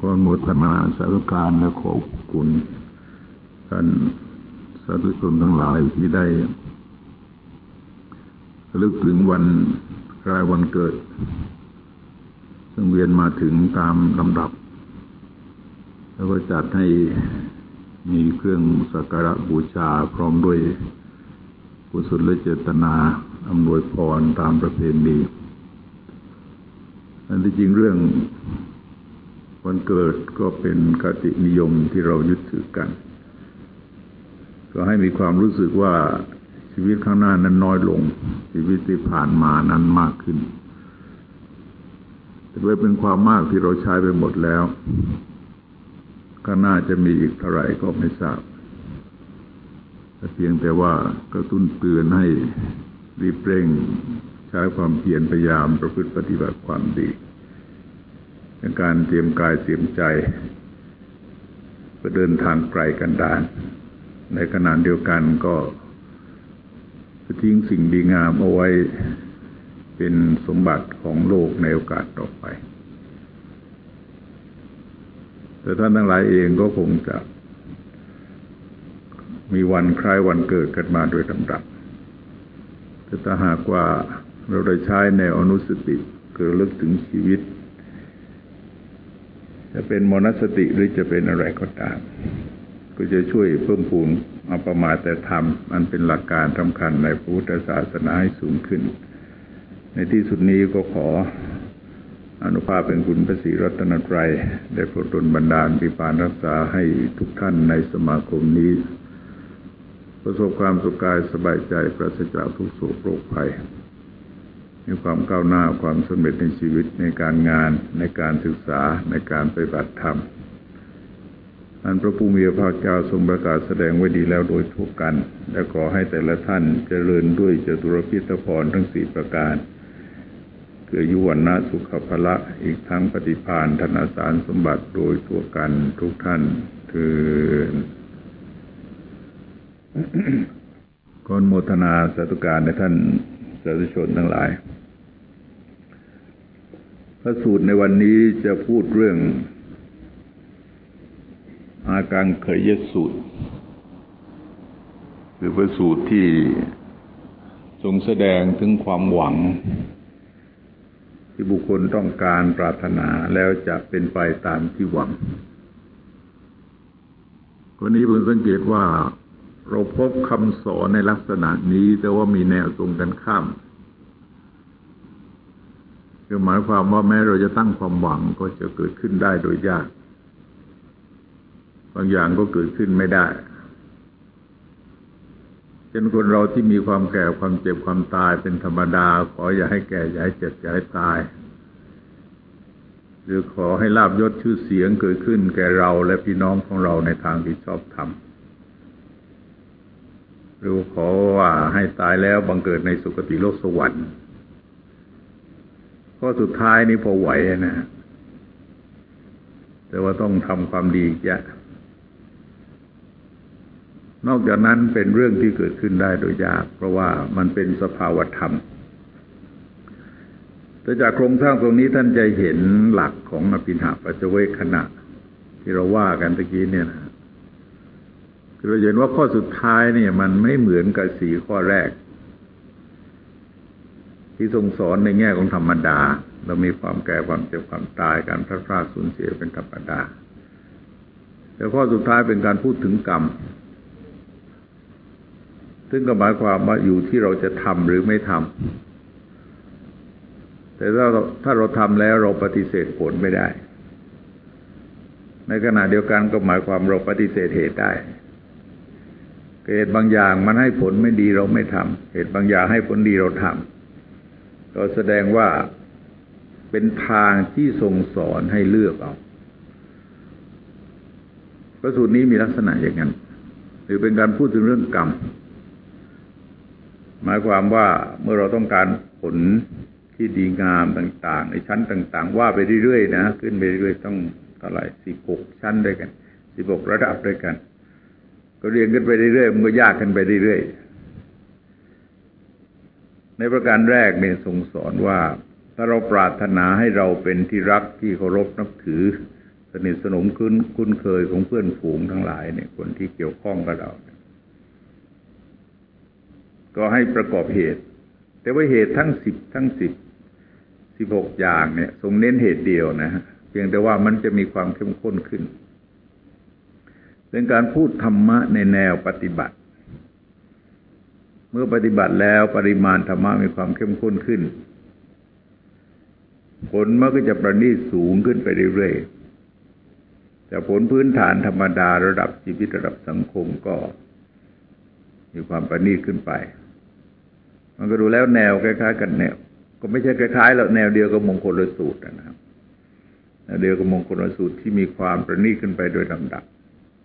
ขออนุโมทนาสาธุการและขอบคุณท่านสาธุชนทั้งหลายที่ได้ระลึกถึงวันคล้ายวันเกิดซึ่งเวียนมาถึงตามลำดับแล้วก็จัดให้มีเครื่องสักการะบูชาพร้อมด้วยกุศลเจตนาอำนวยพรตามประเพณีอันที่จริงเรื่องวันเกิดก็เป็นคตินิยมที่เรายึดถือกันก็ให้มีความรู้สึกว่าชีวิตข้างหน้านั้นน้อยลงชีวิตที่ผ่านมานั้นมากขึ้นแต่ว่าเป็นความมากที่เราใช้ไปหมดแล้วข้างหน้าจะมีอีกเท่าไหร่ก็ไม่ทราบแต่เพียงแต่ว่ากระตุ้นเตือนให้รีบเร่งใช้ความเพียรพยายามประพฤติปฏิบัติความดีในการเตรียมกายเตรียมใจเพื่อเดินทางไกลกันดารในขณะเดียวกันก็ทิ้งสิ่งดีงามเอาไว้เป็นสมบัติของโลกในโอกาสต่อไปแต่ท่านทั้งหลายเองก็คงจะมีวันคล้ายวันเกิดกันมาโดยลำดับแต่ถ้าหากว่าเราได้ใช้แนวอนุสติคือระลึกถึงชีวิตจะเป็นมนสติหรือจะเป็นอะไรก็ตามก็จะช่วยเพิ่มพูนอัปมาแต่ธรรมอันเป็นหลักการสำคัญในพุทธศาสนาให้สูงขึ้นในที่สุดนี้ก็ขออนุภาพเป็นคุณพระศรีรัตนตรัยได้โปรดดลบันดาลปิปานรักษาให้ทุกท่านในสมาคมนี้ประสบความสุขกายสบายใจปราศจากทุกโศกโรคภัยมีความก้าวหน้าความสำเร็จในชีวิตในการงานในการศึกษาในการปฏิบัติธรรมอันพระผู้มีพระภาคเจ้าทรงประกาศแสดงไว้ดีแล้วโดยทั่วกันและขอให้แต่ละท่านเจริญด้วยจตุรพิธพรทั้ง4ประการคืออายุวรรณะสุขภละอีกทั้งปฏิภาณธนสารสมบัติโดยทั่วกันทุกท่านคือขออนุโมทนาสาธุการในท่านสาธุชนทั้งหลายพระสูตรในวันนี้จะพูดเรื่องอากังเขยสูตรคือพระสูตรที่ทรงแสดงถึงความหวังที่บุคคลต้องการปรารถนาแล้วจะเป็นไปตามที่หวังวันนี้ผมสังเกตว่าเราพบคำสอนในลักษณะนี้แต่ว่ามีแนวตรงกันข้ามคือหมายความว่าแม้เราจะตั้งความหวังก็จะเกิดขึ้นได้โดยยากบางอย่างก็เกิดขึ้นไม่ได้เช่นคนเราที่มีความแก่ความเจ็บความตายเป็นธรรมดาขออย่าให้แก่อย่าให้เจ็บอย่าให้ตายหรือขอให้ลาภยศชื่อเสียงเกิดขึ้นแก่เราและพี่น้องของเราในทางที่ชอบธรรมหรือขอว่าให้ตายแล้วบังเกิดในสุคติโลกสวรรค์ข้อสุดท้ายนี้พอไหวนะแต่ว่าต้องทำความดีเยอะนอกจากนั้นเป็นเรื่องที่เกิดขึ้นได้โดยยากเพราะว่ามันเป็นสภาวธรรมแต่จากโครงสร้างตรงนี้ท่านจะเห็นหลักของอภินหปัจจเวคขณะที่เราว่ากันตะกี้เนี่ยนะคือเราเห็นว่าข้อสุดท้ายเนี่ยมันไม่เหมือนกับ4ข้อแรกที่ทรงสอนในแง่ของธรรมดาเรามีความแก่ความเจ็บความตายการพลัดพรากสูญเสียเป็นธรรมดาแต่ข้อสุดท้ายเป็นการพูดถึงกรรมซึ่งก็หมายความว่าอยู่ที่เราจะทำหรือไม่ทำแต่ถ้าเราทำแล้วเราปฏิเสธผลไม่ได้ในขณะเดียวกันก็หมายความเราปฏิเสธเหตุได้เหตุบางอย่างมันให้ผลไม่ดีเราไม่ทำเหตุบางอย่างให้ผลดีเราทำก็แสดงว่าเป็นทางที่ทรงสอนให้เลือกเอาพระสูตรนี้มีลักษณะอย่างนั้นหรือเป็นการพูดถึงเรื่องกรรมหมายความว่าเมื่อเราต้องการผลที่ดีงามต่างๆในชั้นต่างๆว่าไปเรื่อยๆนะขึ้นไปเรื่อยๆต้องเท่าไหร่16ชั้นด้วยกัน16ระดับด้วยกันก็เรียนขึ้นไปเรื่อยๆมันก็ยากขึ้นไปเรื่อยๆในประการแรกเนี่ยทรงสอนว่าถ้าเราปรารถนาให้เราเป็นที่รักที่เคารพนับถือสนิทสนมคุ้นเคยของเพื่อนฝูงทั้งหลายเนี่ยคนที่เกี่ยวข้องกับเราก็ให้ประกอบเหตุแต่ว่าเหตุทั้ง16อย่างเนี่ยทรงเน้นเหตุเดียวนะฮะเพียงแต่ว่ามันจะมีความเข้มข้นขึ้นเป็นการพูดธรรมะในแนวปฏิบัติเมื่อปฏิบัติแล้วปริมาณธรรมะมีความเข้มข้นขึ้นผลมันก็จะประณีตสูงขึ้นไปเรื่อยๆแต่ผลพื้นฐานธรรมดาระดับชีวิตระดับสังคมก็มีความประณีตขึ้นไปมันก็ดูแล้วแนวคล้ายๆกันแนวก็ไม่ใช่คล้ายๆแล้วแนวเดียวกับมงคลสูตรนะครับแนวเดียวกับมงคลสูตรที่มีความประณีตขึ้นไปโดยลำดับ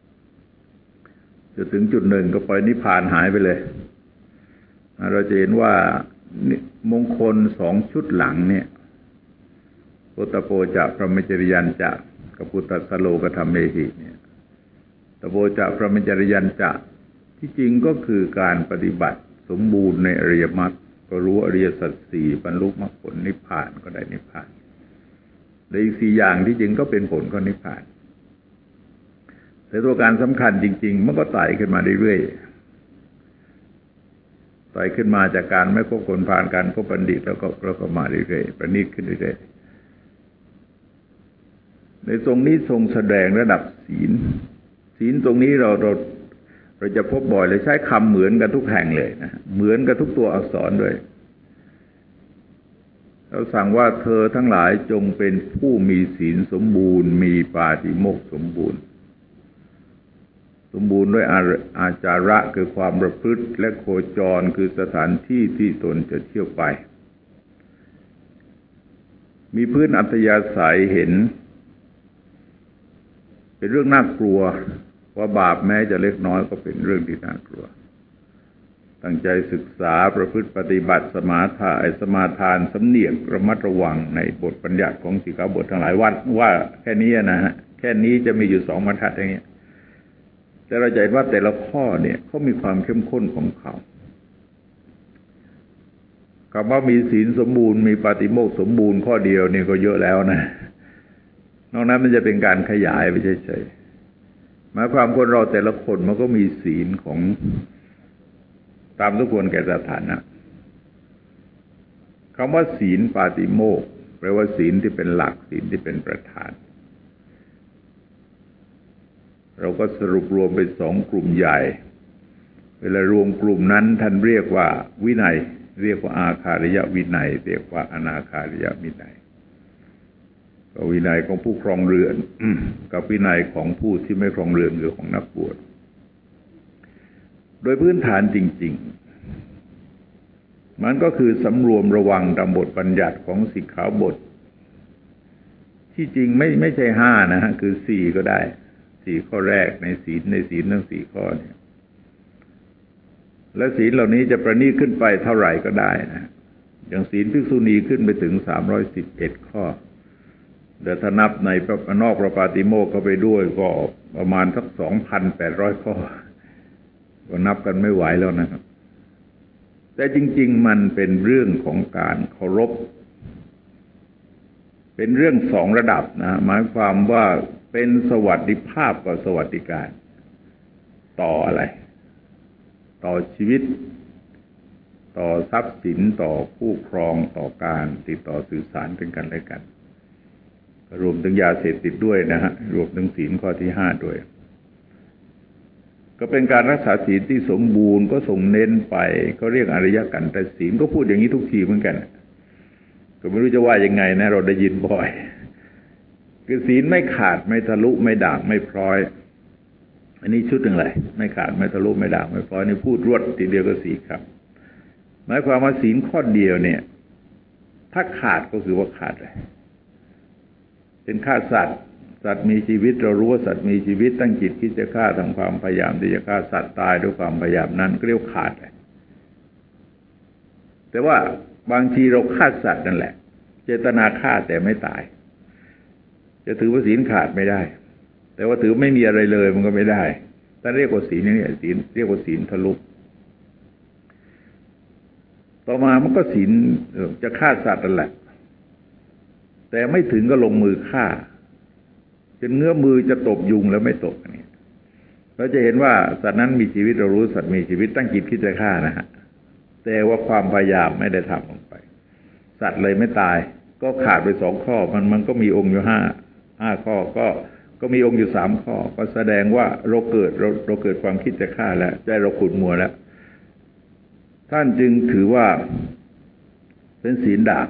จนถึงจุดหนึ่งก็ปล่อยนิพพานหายไปเลยเราจะเห็นว่ามงคล2ชุดหลังเนี่ยปุตตโปจะพรหมจริยัญจะกับปุตตสโลกธรรมเมหิเนี่ยตโปจะพรหมจริยัญจะที่จริงก็คือการปฏิบัติสมบูรณ์ในอริยมรรคก็รู้อริยสัจสี่บรรลุมรรคผลนิพพานก็ได้นิพพานและอีก4อย่างที่จริงก็เป็นผลก็นิพพานแต่ตัวการสำคัญจริงๆมันก็ไต่ขึ้นมาเรื่อยๆไต่ขึ้นมาจากการไม่คบคนผ่านการคบบัณฑิตแล้วก็มาเรื่อยๆประณีตขึ้นเรื่อยๆในตรงนี้ทรงแสดงระดับศีลตรงนี้เราจะพบบ่อยเลยใช้คำเหมือนกันทุกแห่งเลยนะเหมือนกันทุกตัวอักษรด้วยเราสั่งว่าเธอทั้งหลายจงเป็นผู้มีศีลสมบูรณ์มีปาติโมกข์สมบูรณ์ด้วยอาจาระคือความประพฤติและโคจรคือสถานที่ที่ตนจะเที่ยวไปมีพื้นอัธยาศัยเห็นเป็นเรื่องน่ากลัวว่าบาปแม้จะเล็กน้อยก็เป็นเรื่องที่น่ากลัวตั้งใจศึกษาประพฤติปฏิบัติสมาทานสำเนียกระมัดระวังในบทบัญญัติของสิกขาบททั้งหลายว่าแค่นี้นะฮะแค่นี้จะมีอยู่2บรรทัดอย่างเงี้ยแต่เราจะเห็นว่าแต่ละข้อเนี่ยเขามีความเข้มข้นของเขาคำว่ามีศีลสมบูรณ์มีปาติโมกข์สมบูรณ์ข้อเดียวนี่ก็เยอะแล้วนะนอกนั้นมันจะเป็นการขยายไปเฉยๆหมายความคนเราแต่ละคนมันก็มีศีลของตามทุกคนแก่สถานะคำว่าศีลปาติโมกข์แปลว่าศีลที่เป็นหลักศีลที่เป็นประธานเราก็สรุปรวมเป็น2กลุ่มใหญ่เวลารวมกลุ่มนั้นท่านเรียกว่าวินัยเรียกว่าอาคาริยวินัยเรียกว่าอนาคาริยวินัยก็วินัยของผู้ครองเรือนกับวินัยของผู้ที่ไม่ครองเรือนหรือของนักบวชโดยพื้นฐานจริงๆมันก็คือสำรวมระวังตามบทบัญญัติของสิกขาบทที่จริงไม่ใช่5นะฮะคือ4ก็ได้4ข้อแรกในศีลทั้ง4ข้อเนี่ยและศีลเหล่านี้จะประณีตขึ้นไปเท่าไหร่ก็ได้นะอย่างศีลภิกษุณีขึ้นไปถึง311ข้อแต่ถ้านับในนอกประปาติโมกข์เข้าไปด้วยก็ประมาณสัก 2,800 ข้อก็นับกันไม่ไหวแล้วนะครับแต่จริงๆมันเป็นเรื่องของการเคารพเป็นเรื่อง2ระดับนะหมายความว่าเป็นสวัสดิภาพกับสวัสดิการต่ออะไรต่อชีวิตต่อทรัพย์สินต่อผู้ครองต่อการติดต่อสื่อสารถึงกันและกันรวมถึงยาเสพติดด้วยนะฮะรวมถึงศีลข้อที่5ด้วยก็เป็นการรักษาศีลที่สมบูรณ์ก็ส่งเน้นไปก็เรียกอริยกันตศีลก็พูดอย่างนี้ทุกทีเหมือนกันก็ไม่รู้จะว่ายังไงนะเราได้ยินบ่อยคือศีลไม่ขาดไม่ทะลุไม่ด่างไม่พร้อยอันนี้ชุดหนึ่งเลยไม่ขาดไม่ทะลุไม่ด่างไม่พร้อยนี่พูดรวดทีเดียวก็4ครับหมายความว่าศีลข้อเดียวเนี่ยถ้าขาดก็คือว่าขาดเลยเป็นฆ่าสัตว์มีชีวิตเรารู้ว่าสัตว์มีชีวิตตั้งจิตคิดจะฆ่าทำความพยายามที่จะฆ่าสัตว์ตายด้วยความพยายามนั้นก็เรียกขาดเลยแต่ว่าบางทีเราฆ่าสัตว์นั่นแหละเจตนาฆ่าแต่ไม่ตายจะถือว่าศีลขาดไม่ได้แต่ว่าถือไม่มีอะไรเลยมันก็ไม่ได้ถ้าเรียกว่าศีลนี่ศีลเรียกว่าศีลทะลุต่อมามันก็ศีลจะฆ่าสัตว์นั่นแหละแต่ไม่ถึงก็ลงมือฆ่าจนเงื้อมือจะตบยุงแล้วไม่ตบอันนี้เราจะเห็นว่าสัตว์นั้นมีชีวิตเรารู้สัตว์มีชีวิตตั้งจิตคิดจะฆ่านะฮะแต่ว่าความพยายามไม่ได้ทำลงไปสัตว์เลยไม่ตายก็ขาดไป2 ข้อมันก็มีองค์อยู่5ข้อก็มีองค์อยู่3 ข้อก็แสดงว่าเราเกิดความคิดจะฆ่าแล้วใจเราขุ่นมัวแล้วท่านจึงถือว่าเป็นศีลด่าง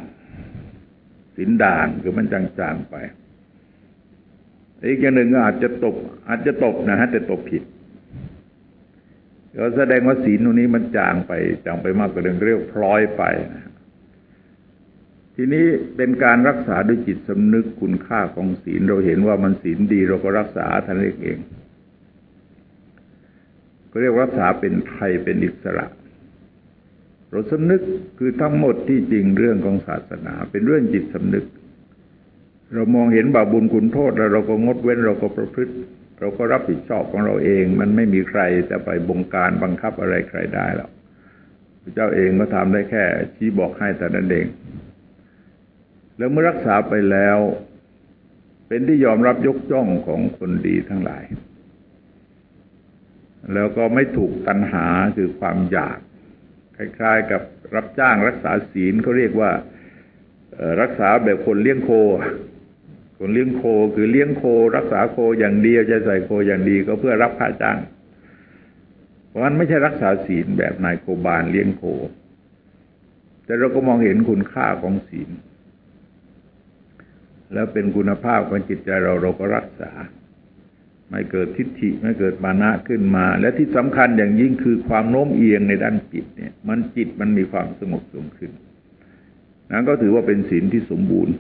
คือมันจางๆไปอีกอย่างหนึ่งก็อาจจะตบนะฮะแต่ตบผิดก็แสดงว่าศีลตรงนี้มันจางไปมากกว่าเดิมเรียกพลอยไปนะทีนี้เป็นการรักษาด้วยจิตสำนึกคุณค่าของศีลเราเห็นว่ามันศีลดีเราก็รักษาท่านเองก็เรียกรักษาเป็นไทยเป็นอิสระเราสำนึกคือทั้งหมดที่จริงเรื่องของศาสนาเป็นเรื่องจิตสำนึกเรามองเห็นบาปบุญคุณโทษแล้วเราก็งดเว้นเราก็ประพฤติเราก็รับผิดชอบของเราเองมันไม่มีใครจะไปบงการบังคับอะไรใครได้หรอกพระเจ้าเองก็ทำได้แค่ชี้บอกให้แต่นั้นเองแล้วเมื่อรักษาไปแล้วเป็นที่ยอมรับยกย่องของคนดีทั้งหลายแล้วก็ไม่ถูกตัณหาคือความอยากคล้ายๆกับรับจ้างรักษาศีลเขาเรียกว่ารักษาแบบคนเลี้ยงโคคือเลี้ยงโครักษาโคอย่างเดียวจะใส่โคอย่างดีก็เพื่อรับค่าจ้างเพราะฉะนั้นไม่ใช่รักษาศีลแบบนายโคบาลเลี้ยงโคแต่เราก็มองเห็นคุณค่าของศีลแล้วเป็นคุณภาพของจิตใจเราก็รักษาไม่เกิดทิฏฐิไม่เกิดมานะขึ้นมาและที่สำคัญอย่างยิ่งคือความโน้มเอียงในด้านจิตเนี่ยมันมีความสงบสุขขึ้นนั้นก็ถือว่าเป็นศีลที่สมบูรณ์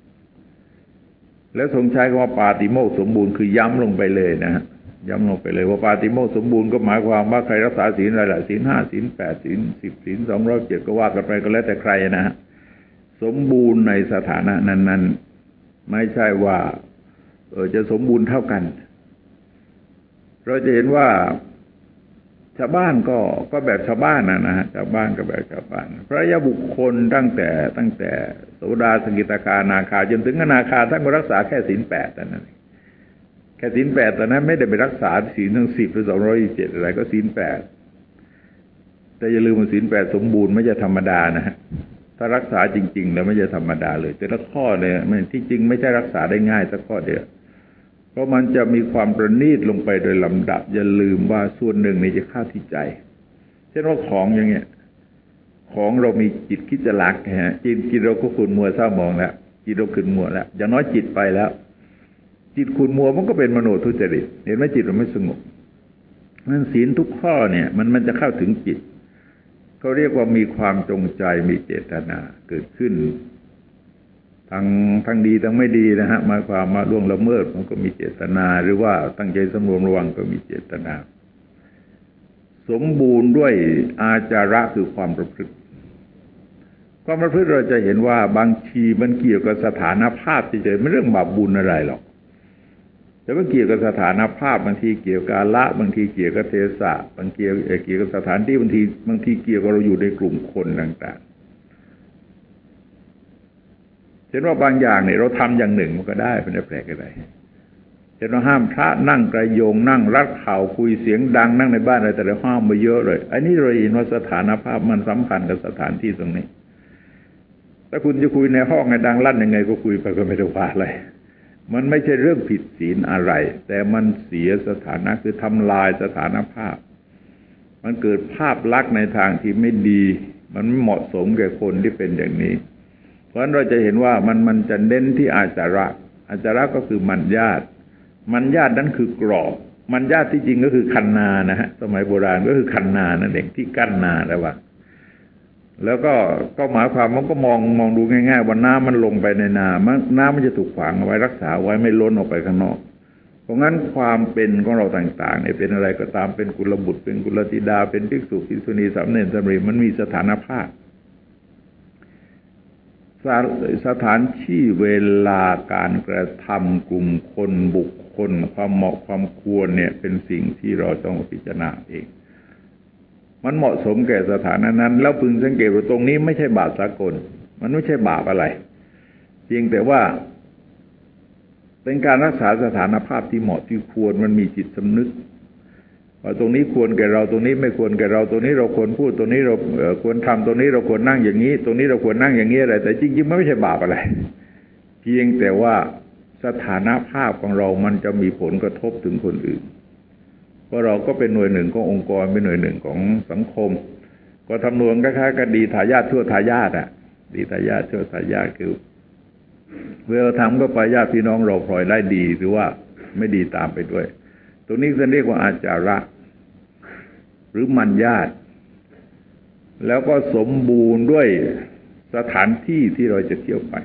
แล้วทรงใช้คำว่าปาติโมกข์สมบูรณ์คือย้ำลงไปเลยนะฮะย้ำลงไปเลยว่าปาติโมกข์สมบูรณ์ก็หมายความว่าใครรักษาศีลอะไรล่ะศีล5ศีล8ศีล10ศีล207ก็ว่ากันไปก็แล้วแต่ใครนะฮะสมบูรณ์ในสถานะนั้นๆไม่ใช่ว่าจะสมบูรณ์เท่ากันเราจะเห็นว่าชาวบ้านก็แบบชาวบ้านนะฮะชาวบ้านก็แบบชาวบ้านพระยาบุคคลตั้งแต่โสดาสกิทาคาอนาคาจนถึงอนาคาท่านก็รักษาแค่ศีล8แต่นั้นแค่ศีล8แต่นั้นไม่ได้ไปรักษาศีลทั้ง10หรือ227อะไรก็ศีล8แต่อย่าลืมว่าศีล8สมบูรณ์ไม่ใช่ธรรมดานะฮะถ้ารักษาจริงๆแล้วไม่ใช่ธรรมดาเลยแต่ละข้อเนี่ยมันที่จริงไม่ใช่รักษาได้ง่ายสักข้อเดียวเพราะมันจะมีความประณีตลงไปโดยลำดับอย่าลืมว่าส่วนหนึ่งนี่จะเข้าที่ใจเช่นว่าของอย่างเงี้ยของเรามีจิตคิดจะลักฮะจิตเราก็ขุ่นมัวเศร้าหมองแล้วจิตเราขุ่นมัวแล้วอย่างน้อยจิตไปแล้วจิตขุ่นมัวมันก็เป็นมโนทุจริตเห็นไหมจิตเราไม่สงบนั่นศีลทุกข้อเนี่ยมันจะเข้าถึงจิตเขาเรียกว่ามีความจงใจมีเจตนาเกิดขึ้นทั้งดีทั้งไม่ดีนะฮะหมายความมาล่วงละเมิดมันก็มีเจตนาหรือว่าตั้งใจสำรวมระวังก็มีเจตนาสมบูรณ์ด้วยอาจาระคือความประพฤติเราจะเห็นว่าบางทีมันเกี่ยวกับสถานภาพเฉยๆไม่เรื่องบาปบุญอะไรหรอกแต่มันเกี่ยวกับสถานภาพบางทีเกี่ยวกับกาละบางทีเกี่ยวกับเทศะบางทีเกี่ยวกับสถานที่บางทีเกี่ยวกับเราอยู่ในกลุ่มคนต่างๆเช่นว่าบางอย่างเนี่ยเราทำอย่างหนึ่งมันก็ได้เป็นแปลกอะไรเช่นว่าห้ามพระนั่งกระโยงนั่งรัดเข่าคุยเสียงดังนั่งในบ้านอะไรแต่ละห้ามมาเยอะเลยอันนี้เราเห็นว่าสถานภาพมันสัมพันธ์กับสถานที่ตรงนี้ถ้าคุณจะคุยในห้องไงดังลั่นยังไงก็คุยไปก็ไม่ได้ว่าอะไรมันไม่ใช่เรื่องผิดศีลอะไรแต่มันเสียสถานะคือทำลายสถานภาพมันเกิดภาพลักษณ์ในทางที่ไม่ดีมันไม่เหมาะสมแก่คนที่เป็นอย่างนี้เพราะฉะนั้นเราจะเห็นว่ามันจะเน้นที่อาจาระก็คือมัญญาตนั้นคือกรอบมัญญาตที่จริงก็คือคันนานะฮะสมัยโบราณก็คือคันนานั่นเองที่กั้นนาแล้วก็หมายความมันก็มองดูง่ายๆว่าน้ำมันลงไปในน้ำมันจะถูกขวางเอาไว้รักษาไว้ไม่ล้นออกไปข้างนอกเพราะงั้นความเป็นของเราต่างๆเนี่ยเป็นอะไรก็ตามเป็นกุลบุตรเป็นกุลธิดาเป็นภิกษุภิกษุณีสามเณรสามเณรมันมีสถานภาพสถานที่เวลาการกระทำกลุ่มคนบุคคลความเหมาะความควรเนี่ยเป็นสิ่งที่เราต้องพิจารณาเองมันเหมาะสมแก่สถานะนั้นแล้วพึงสังเกตว่าตรงนี้ไม่ใช่บาปสากลมันไม่ใช่บาปอะไรเพียงแต่ว่าเป็นการรักษาสถานภาพที่เหมาะที่ควรมันมีจิตสำนึกว่าตรงนี้ควรแก่เราตรงนี้ไม่ควรแก่เราตรงนี้เราควรพูดตรงนี้เราควรทำตรงนี้เราควรนั่งอย่างนี้ตรงนี้เราควรนั่งอย่างนี้อะไรแต่จริงๆมันไม่ใช่บาปอะไรเพียงแต่ว่าสถานภาพของเรามันจะมีผลกระทบถึงคนอื่นเพราะเราก็เป็นหน่วยหนึ่งขององค์กรเป็นหน่วยหนึ่งของสังคมก็ทำนองคล้ายๆกับดีทายาทชั่วทายาทอ่ะดีทายาทชั่วทายาทคือเวลาทำก็ไปญาติพี่น้องเราพลอยได้ดีหรือว่าไม่ดีตามไปด้วยตรงนี้จะเรียกว่าอาจาระหรือมัญญาตแล้วก็สมบูรณ์ด้วยสถานที่ที่เราจะเที่ยวไป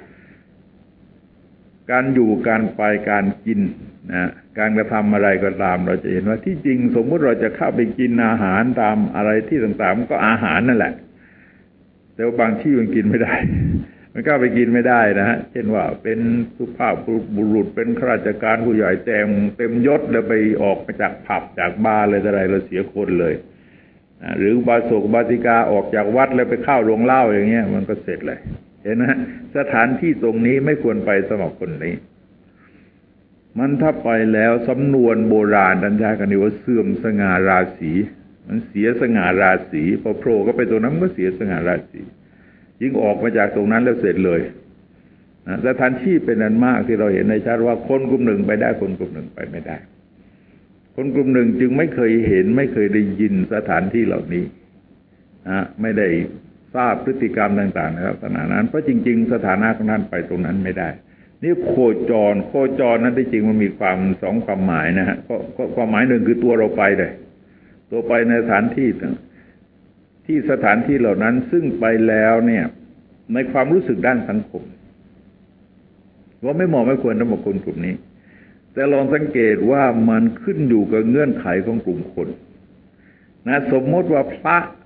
การอยู่การไปการกินนะการกระทำอะไรก็ตามเราจะเห็นว่าที่จริงสมมติเราจะเข้าไปกินอาหารตามอะไรที่ต่างๆมันก็อาหารนั่นแหละแต่ว่าบางที่มันกินไม่ได้มันก็ไปกินไม่ได้นะฮะเช่นว่าเป็นสุภาพบุรุษเป็นข้าราชการผู้ใหญ่เต็มยศแล้วไปออกมาจากผับจากบาร์อะไรอะไรเราเสียคนเลยหรือบาศกบาสิกาออกจากวัดแล้วไปเข้าโรงเหล้าอย่างเงี้ยมันก็เสร็จเลยเห็นไหมสถานที่ตรงนี้ไม่ควรไปสำหรับคนนี้มันถ้าไปแล้วสำนวนโบราณท่านใช้กันว่าเสื่อมสง่าราศีมันเสียสง่าราศีพอโผล่ก็ไปตรงนั้นก็เสียสง่าราศียิ่งออกมาจากตรงนั้นแล้วเสร็จเลยสถานที่เป็นอันมากที่เราเห็นในชัดว่าคนกลุ่มหนึ่งไปได้คนกลุ่มหนึ่งไปไม่ได้คนกลุ่มหนึ่งจึงไม่เคยเห็นไม่เคยได้ยินสถานที่เหล่านี้ไม่ได้ทราบพฤติกรรมต่างๆนะครับขณะนั้นเพราะจริงๆสถานะของนั้นไปตรงนั้นไม่ได้นี่โคจรนั้นที่จริงมันมีความสองความหมายนะฮะความหมายหนึ่งคือตัวเราไปเลยตัวไปในสถานที่ที่สถานที่เหล่านั้นซึ่งไปแล้วเนี่ยในความรู้สึกด้านสังคมว่าไม่เหมาะไม่ควรสำหรับคนกลุ่มนี้แต่ลองสังเกตว่ามันขึ้นอยู่กับเงื่อนไขของกลุ่มคนนะสมมติว่าพ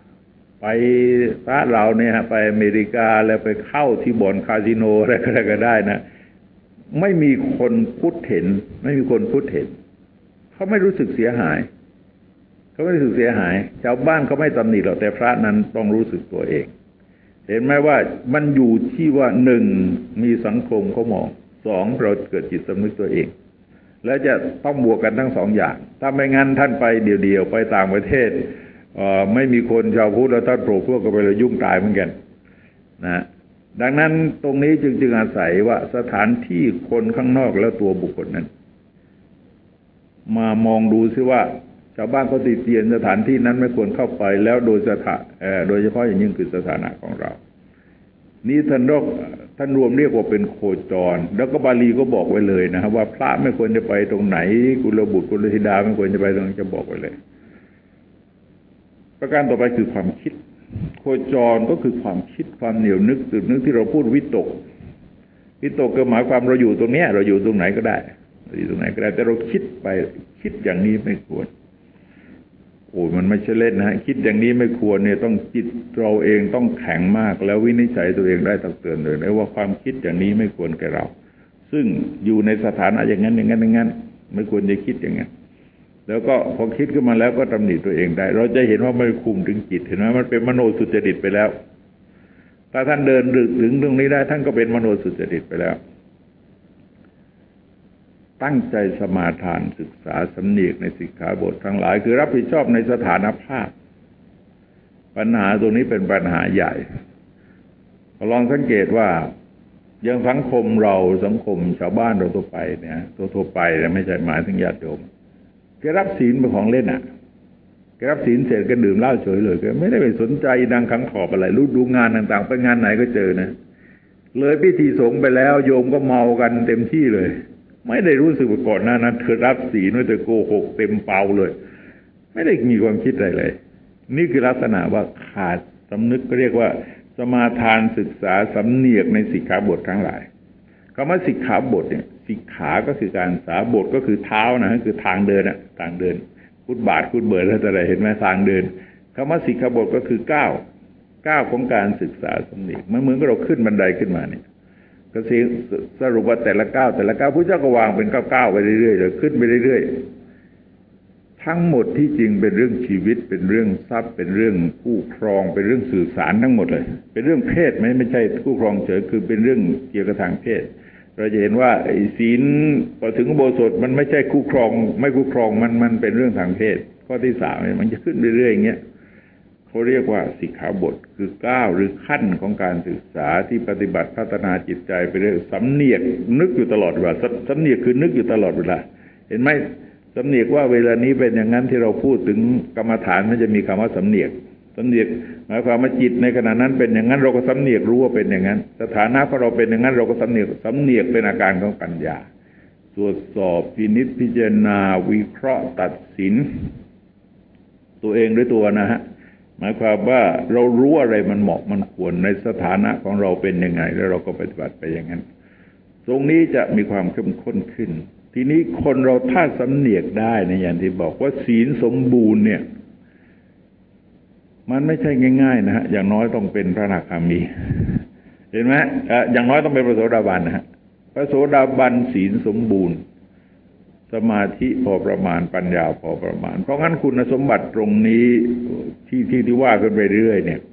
ระเราเนี่ยไปอเมริกาแล้วไปเข้าที่บ่อนคาสิโนอะไรก็ได้นะไม่มีคนพูดเห็นเขาไม่รู้สึกเสียหายชาวบ้านเขาไม่ตำหนิหรอกแต่พระนั้นต้องรู้สึกตัวเองเห็นไหมว่ามันอยู่ที่ว่าหนึ่งมีสังคมเขามองสองเราเกิดจิตสำนึกตัวเองแล้วจะต้องบวกกันทั้งสองอย่างถ้าไม่งั้นท่านไปเดี่ยวๆไปต่างประเทศไม่มีคนชาวพุทธแล้วท่านโผล่พวกก็ไปเลยยุ่งตายเหมือนกันนะดังนั้นตรงนี้จึงอาศัยว่าสถานที่คนข้างนอกแล้วตัวบุคคลนั้นมามองดูซิว่าชาวบ้านเขาติเตียนสถานที่นั้นไม่ควรเข้าไปแล้วโดยเฉพาะอย่างยิ่งคือสถานะของเรานี่ท่านรวมเรียกว่าเป็นโคจรแล้วก็บาลีก็บอกไว้เลยนะครับว่าพระไม่ควรจะไปตรงไหนกุลบุตรกุลธิดาไม่ควรจะไปตรงนั้นจะบอกไว้เลยประการต่อไปคือความคิดโคจรก็คือความคิดความเหนียวนึกสืบนึกที่เราพูดวิตกก็หมายความเราอยู่ตรงนี้เราอยู่ตรงไหนก็ได้แต่เราคิดอย่างนี้ไม่ควรโอ้มันไม่ใช่เล่นนะฮะคิดอย่างนี้ไม่ควรเนี่ยต้องจิตเราเองต้องแข็งมากแล้ววินิจฉัยตัวเองได้ตักเตือนเลยนะว่าความคิดอย่างนี้ไม่ควรแก่เราซึ่งอยู่ในสถานะอย่างนั้นไม่ควรจะคิดอย่างนั้นแล้วก็พอคิดขึ้นมาแล้วก็ตำหนิตัวเองได้เราจะเห็นว่าไม่คุมถึงจิตเห็นไหมมันเป็นมโนสุจริตไปแล้วถ้าท่านเดินถึงตรงนี้ได้ท่านก็เป็นมโนสุจริตไปแล้วตั้งใจสมาทานศึกษาสำเนียกในสิกขาบททั้งหลายคือรับผิดชอบในสถานภาพปัญหาตรงนี้เป็นปัญหาใหญ่ลองสังเกตว่าอย่างสังคมชาวบ้านเราทั่วไปเนี่ยทั่วไปไม่ใช่หมายถึงญาติโยมแกรับศีลเป็นของเล่นแกรับศีลเสร็จก็ดื่มเหล้าเฉยเลยแกไม่ได้ไปสนใจดังขังขอบอะไรรู้ดูงานต่างๆไปงานไหนก็เจอนะเลยพิธีสงฆ์ไปแล้วโยมก็เมากันเต็มที่เลยไม่ได้รู้สึกว่าก่อนหน้านั้นเธอรับศีลไว้แต่โกหกเต็มเปาเลยไม่ได้มีความคิดอะไรเลยนี่คือลักษณะว่าขาดสำนึกก็เรียกว่าสมาทานศึกษาสำเนียกในสิกขาบททั้งหลายคำว่าสิกขาบทเนี่ยสิกขาก็คือการสาบทก็คือเท้านะคือทางเดินทางเดินฟุตบาทฟุตเบิร์ดอะไรเห็นไหมทางเดินคำว่าสิกขาบทก็คือก้าวของการศึกษาสำเนียกมันเหมือนกับเราขึ้นบันไดขึ้นมาเนี่ยก็สรุปว่าแต่ละก้าวพระเจ้าก็วางเป็นก้าวไปเรื่อยๆเลยขึ้นไปเรื่อยๆทั้งหมดที่จริงเป็นเรื่องชีวิตเป็นเรื่องทรัพย์เป็นเรื่องคู่ครองเป็นเรื่องสื่อสารทั้งหมดเลยเป็นเรื่องเพศไม่ใช่คู่ครองเฉยคือเป็นเรื่องเกี่ยวกับทางเพศเราจะเห็นว่าศีลพอถึงอุโบสถมันไม่ใช่คู่ครองไม่คู่ครองมันเป็นเรื่องทางเพศข้อที่สามมันจะขึ้นเรื่อยๆอย่างเงี้ยเขาเรียกว่าสิกขาบทคือก้าวหรือขั้นของการศึกษาที่ปฏิบัติพัฒนาจิตใจไปเรื่อยสำเนียกนึกอยู่ตลอดเวลาสำเนียกคือนึกอยู่ตลอดเวลาเห็นไหมสำเนียกว่าเวลานี้เป็นอย่างนั้นที่เราพูดถึงกรรมฐานมันจะมีคำว่าสำเนียกหมายความว่าจิตในขณะนั้นเป็นอย่างนั้นเราก็สำเนียกรู้ว่าเป็นอย่างนั้นสถานะของเราเป็นอย่างนั้นเราก็สำเนียกเป็นอาการของปัญญาตรวจสอบพินิจพิจารณาวิเคราะห์ตัดสินตัวเองด้วยตัวนะฮะหมายความว่าเรารู้อะไรมันเหมาะมันควรในสถานะของเราเป็นยังไงแล้วเราก็ปฏิบัติไปอย่างนั้นตรงนี้จะมีความเข้มข้นขึ้นทีนี้คนเราถ้าสำเนียกได้ในอย่างที่บอกว่าศีลสมบูรณ์เนี่ยมันไม่ใช่ง่ายๆนะฮะอย่างน้อยต้องเป็นพระอนาคามีเห็นไหมอย่างน้อยต้องเป็นพระโสดาบันนะฮะพระโสดาบันศีลสมบูรณ์สมาธิพอประมาณปัญญาพอประมาณเพราะงั้นคุณสมบัติตรงนี้ที่ว่ากันไปเรื่อยเนี่ย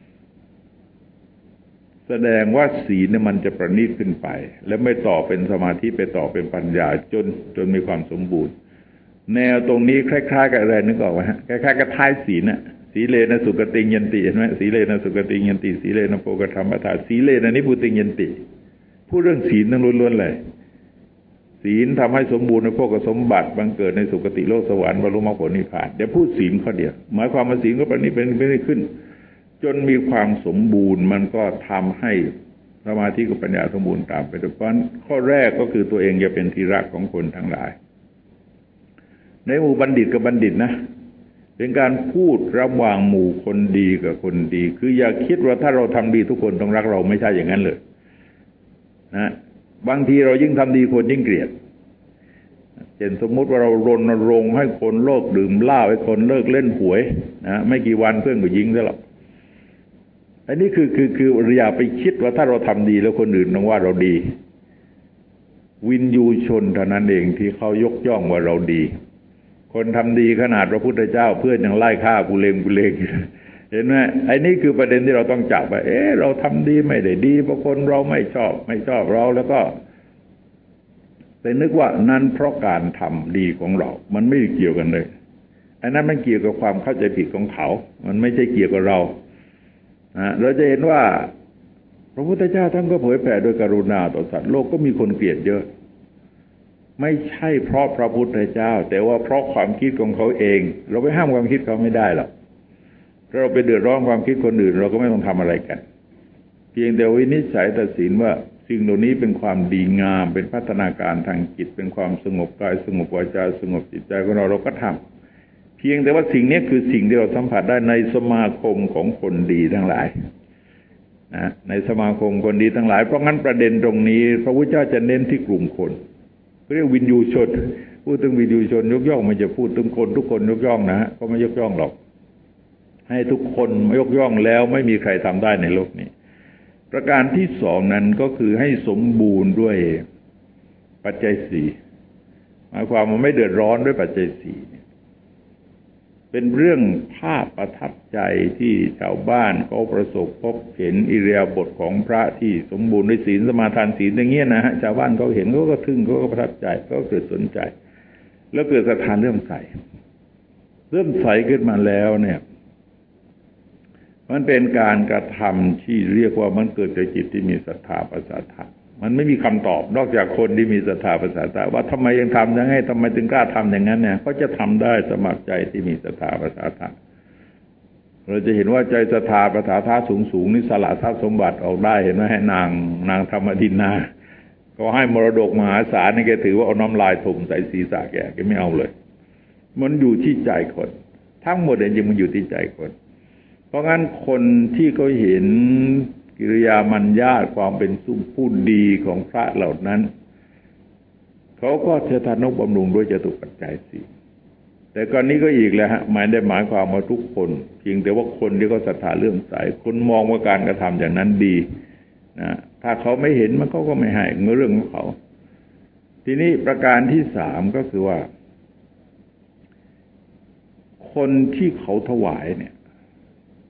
แสดงว่าศีลเนี่ยมันจะประณีตขึ้นไปแล้วไม่ต่อเป็นสมาธิไปต่อเป็นปัญญาจนมีความสมบูรณ์แนวตรงนี้คล้ายๆกับอะไรนึกออกไหมฮะคล้ายๆกับท้ายศีลน่ะสีเลนะสุกติยันติเห็นไหมสีเลนะสุกติยันติสีเลนะโภคธรรมธาสีเลนะนิพุติยันติพูดเรื่องศีลทั้งล้วนๆเลยศีลทำให้สมบูรณ์ในพวกสมบัติบังเกิดในสุคติโลกสวรรค์บรรลุมรรคผลนิพพานเดี๋ยวพูดศีลข้อเดียวหมายความว่าศีลก็เป็นนี้เป็นไม่ได้ขึ้นจนมีความสมบูรณ์มันก็ทำให้สมาธิกับปัญญาสมบูรณ์ตามไปด้วยเพราะข้อแรกก็คือตัวเองจะเป็นที่รักของคนทั้งหลายในหมู่บัณฑิตกับบัณฑิตนะเป็นการพูดระหว่างหมู่คนดีกับคนดีคืออย่าคิดว่าถ้าเราทำดีทุกคนต้องรักเราไม่ใช่อย่างนั้นเลยนะบางทีเรายิ่งทำดีคนยิ่งเกลียดเช่นสมมุติว่าเรารณรงค์ให้คนเลิกดื่มเหล้าให้คนเลิกเล่นหวยนะไม่กี่วันเพื่อนก็ยิงซะหรอกอันนี้คืออย่าไปคิดว่าถ้าเราทำดีแล้วคนอื่นต้องว่าเราดีวินยูชนเท่านั้นเองที่เขายกย่องว่าเราดีคนทำดีขนาดพระพุทธเจ้าเพื่อนยังไล่ฆ่ากูเลงเห็นไหมไอ้นี่คือประเด็นที่เราต้องจับว่าเราทำดีไม่ได้ดีเพราะคนเราไม่ชอบเราแล้วก็แต่นึกว่านั้นเพราะการทำดีของเรามันไม่เกี่ยวกันเลยไอ้นั้นมันเกี่ยวกับความเข้าใจผิดของเขามันไม่ใช่เกี่ยวกับเราเราจะเห็นว่าพระพุทธเจ้าท่านก็เผยแผ่โดยกรุณาต่อสัตว์โลกก็มีคนเกลียดเยอะไม่ใช่เพราะพระพุทธเจ้าแต่ว่าเพราะความคิดของเขาเองเราไปห้ามความคิดเขาไม่ได้หรอกถ้าเราไปเดือดร้อนความคิดคนอื่นเราก็ไม่ต้องทำอะไรกันเพียงแต่วินิจฉัยตัดสินว่าสิ่งเหล่านี้เป็นความดีงามเป็นพัฒนาการทางจิตเป็นความสงบกายสงบวาจาสงบจิตใจของเราก็ทำเพียงแต่ว่าสิ่งนี้คือสิ่งที่เราสัมผัสได้ในสมาคมของคนดีทั้งหลายนะในสมาคมคนดีทั้งหลายเพราะงั้นประเด็นตรงนี้พระพุทธเจ้าจะเน้นที่กลุ่มคนเรียกวินยูชนพูดถึงวินยูชนยกย่องมันจะพูดถึงคนทุกคนยกย่องนะก็ไม่ยกย่องหรอกให้ทุกคนยกย่องแล้วไม่มีใครทำได้ในโลกนี้ประการที่สองนั้นก็คือให้สมบูรณ์ด้วยปัจจัยสี่หมายความว่าไม่เดือดร้อนด้วยปัจจัยสี่เป็นเรื่องภาพประทับใจที่ชาวบ้านเขาประสบพบเห็นอิริยาบถของพระที่สมบูรณ์ด้วยศีลสมาทานศีลอย่างเงี้ยนะฮะชาวบ้านเขาเห็นเขาก็ทึ่งเขาก็ประทับใจเขาก็เกิดสนใจแล้วเกิดศรัทธาเริ่มใสขึ้นมาแล้วเนี่ยมันเป็นการกระทำที่เรียกว่ามันเกิดจากจิตที่มีศรัทธาปัสสัทธะมันไม่มีคำตอบนอกจากคนที่มีศรัทธาปัสสัทธะว่าทำไมยังทำอย่างไงทำไมถึงกล้าทำอย่างนั้นเนี่ยก็จะทำได้สมัครใจที่มีศรัทธาปัสสัทธะเราจะเห็นว่าใจศรัทธาปัสสัทธะสูงนี่สละทรัพย์สมบัติออกได้เห็นไหมให้นางธรรมดินนาก็ให้มรดกมหาศาลนี่แกถือว่าเอาน้ำลายถมใส่ศีรษะแกไม่เอาเลยมันอยู่ที่ใจคนทั้งหมดจริงๆมันอยู่ที่ใจคนเพราะงั้นคนที่เขาเห็นกิริยามัญญาตความเป็นผู้ดีของพระเหล่านั้นเขาก็จะทนุบำรุงด้วยจตุปัจจัยสี่แต่ก่อนนี้ก็อีกแล้วฮะหมายความว่าทุกคนเพียงแต่ว่าคนที่เขาศรัทธาเลื่อมใสคนมองว่าการกระทำอย่างนั้นดีนะถ้าเขาไม่เห็นมันก็ไม่ให้เรื่องของเขาทีนี้ประการที่สามก็คือว่าคนที่เขาถวายเนี่ย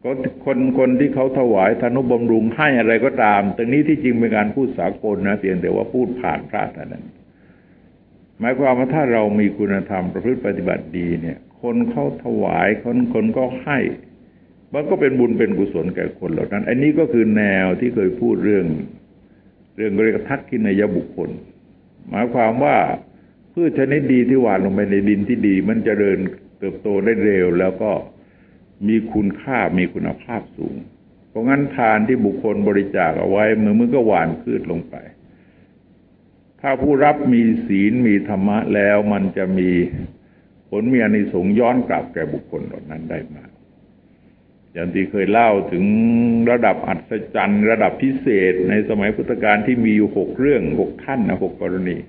ก็คนที่เขาถวายทานุบำรุงให้อะไรก็ตามตรงนี้ที่จริงเป็นการพูดสากลนะเพียงแต่ว่าพูดผ่านพระเท่านั้นหมายความว่าถ้าเรามีคุณธรรมประพฤติปฏิบัติดีเนี่ยคนเขาถวายคนก็ให้มันก็เป็นบุญเป็นกุศลแก่คนเหล่านั้นอันนี้ก็คือแนวที่เคยพูดเรื่องเรียกทักขิณยบุคคลหมายความว่าพืชชนิดดีที่หว่านลงไปในดินที่ดีมันจเจริญเติบโตได้เร็วแล้วก็มีคุณค่ามีคุณภาพสูงเพราะงั้นทานที่บุคคลบริจาคเอาไว้มือก็หว่านพืชลงไปถ้าผู้รับมีศีลมีธรรมะแล้วมันจะมีผลมีอานิสงส์ย้อนกลับแก่บุคคลเหล่านั้นได้มาอย่างที่เคยเล่าถึงระดับอัศจรรย์ระดับพิเศษในสมัยพุทธกาลที่มีอยู่6เรื่อง6ท่านนะ6กรณี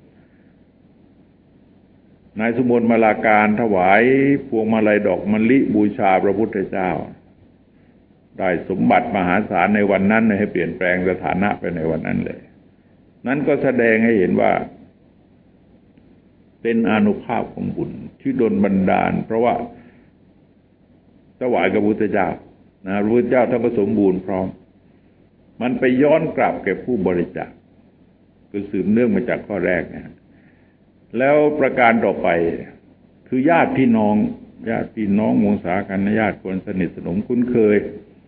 นายสุมนมาลาการถวายพวงมาลัยดอกมะลิบูชาพระพุทธเจ้าได้สมบัติมหาศาลในวันนั้นให้เปลี่ยนแปลงสถานะไปในวันนั้นเลยนั้นก็แสดงให้เห็นว่าเป็นอานุภาพของบุญที่ดลบันดาลเพราะว่าถวายกับพระพุทธเจ้านะพระพุทธเจ้าท่านก็สมบูรณ์พร้อมมันไปย้อนกลับแก่ผู้บริจาคคือสืบเนื่องมาจากข้อแรกนะแล้วประการต่อไปคือญาติพี่น้องวงศาคณญาติคนสนิทสนมคุ้นเคย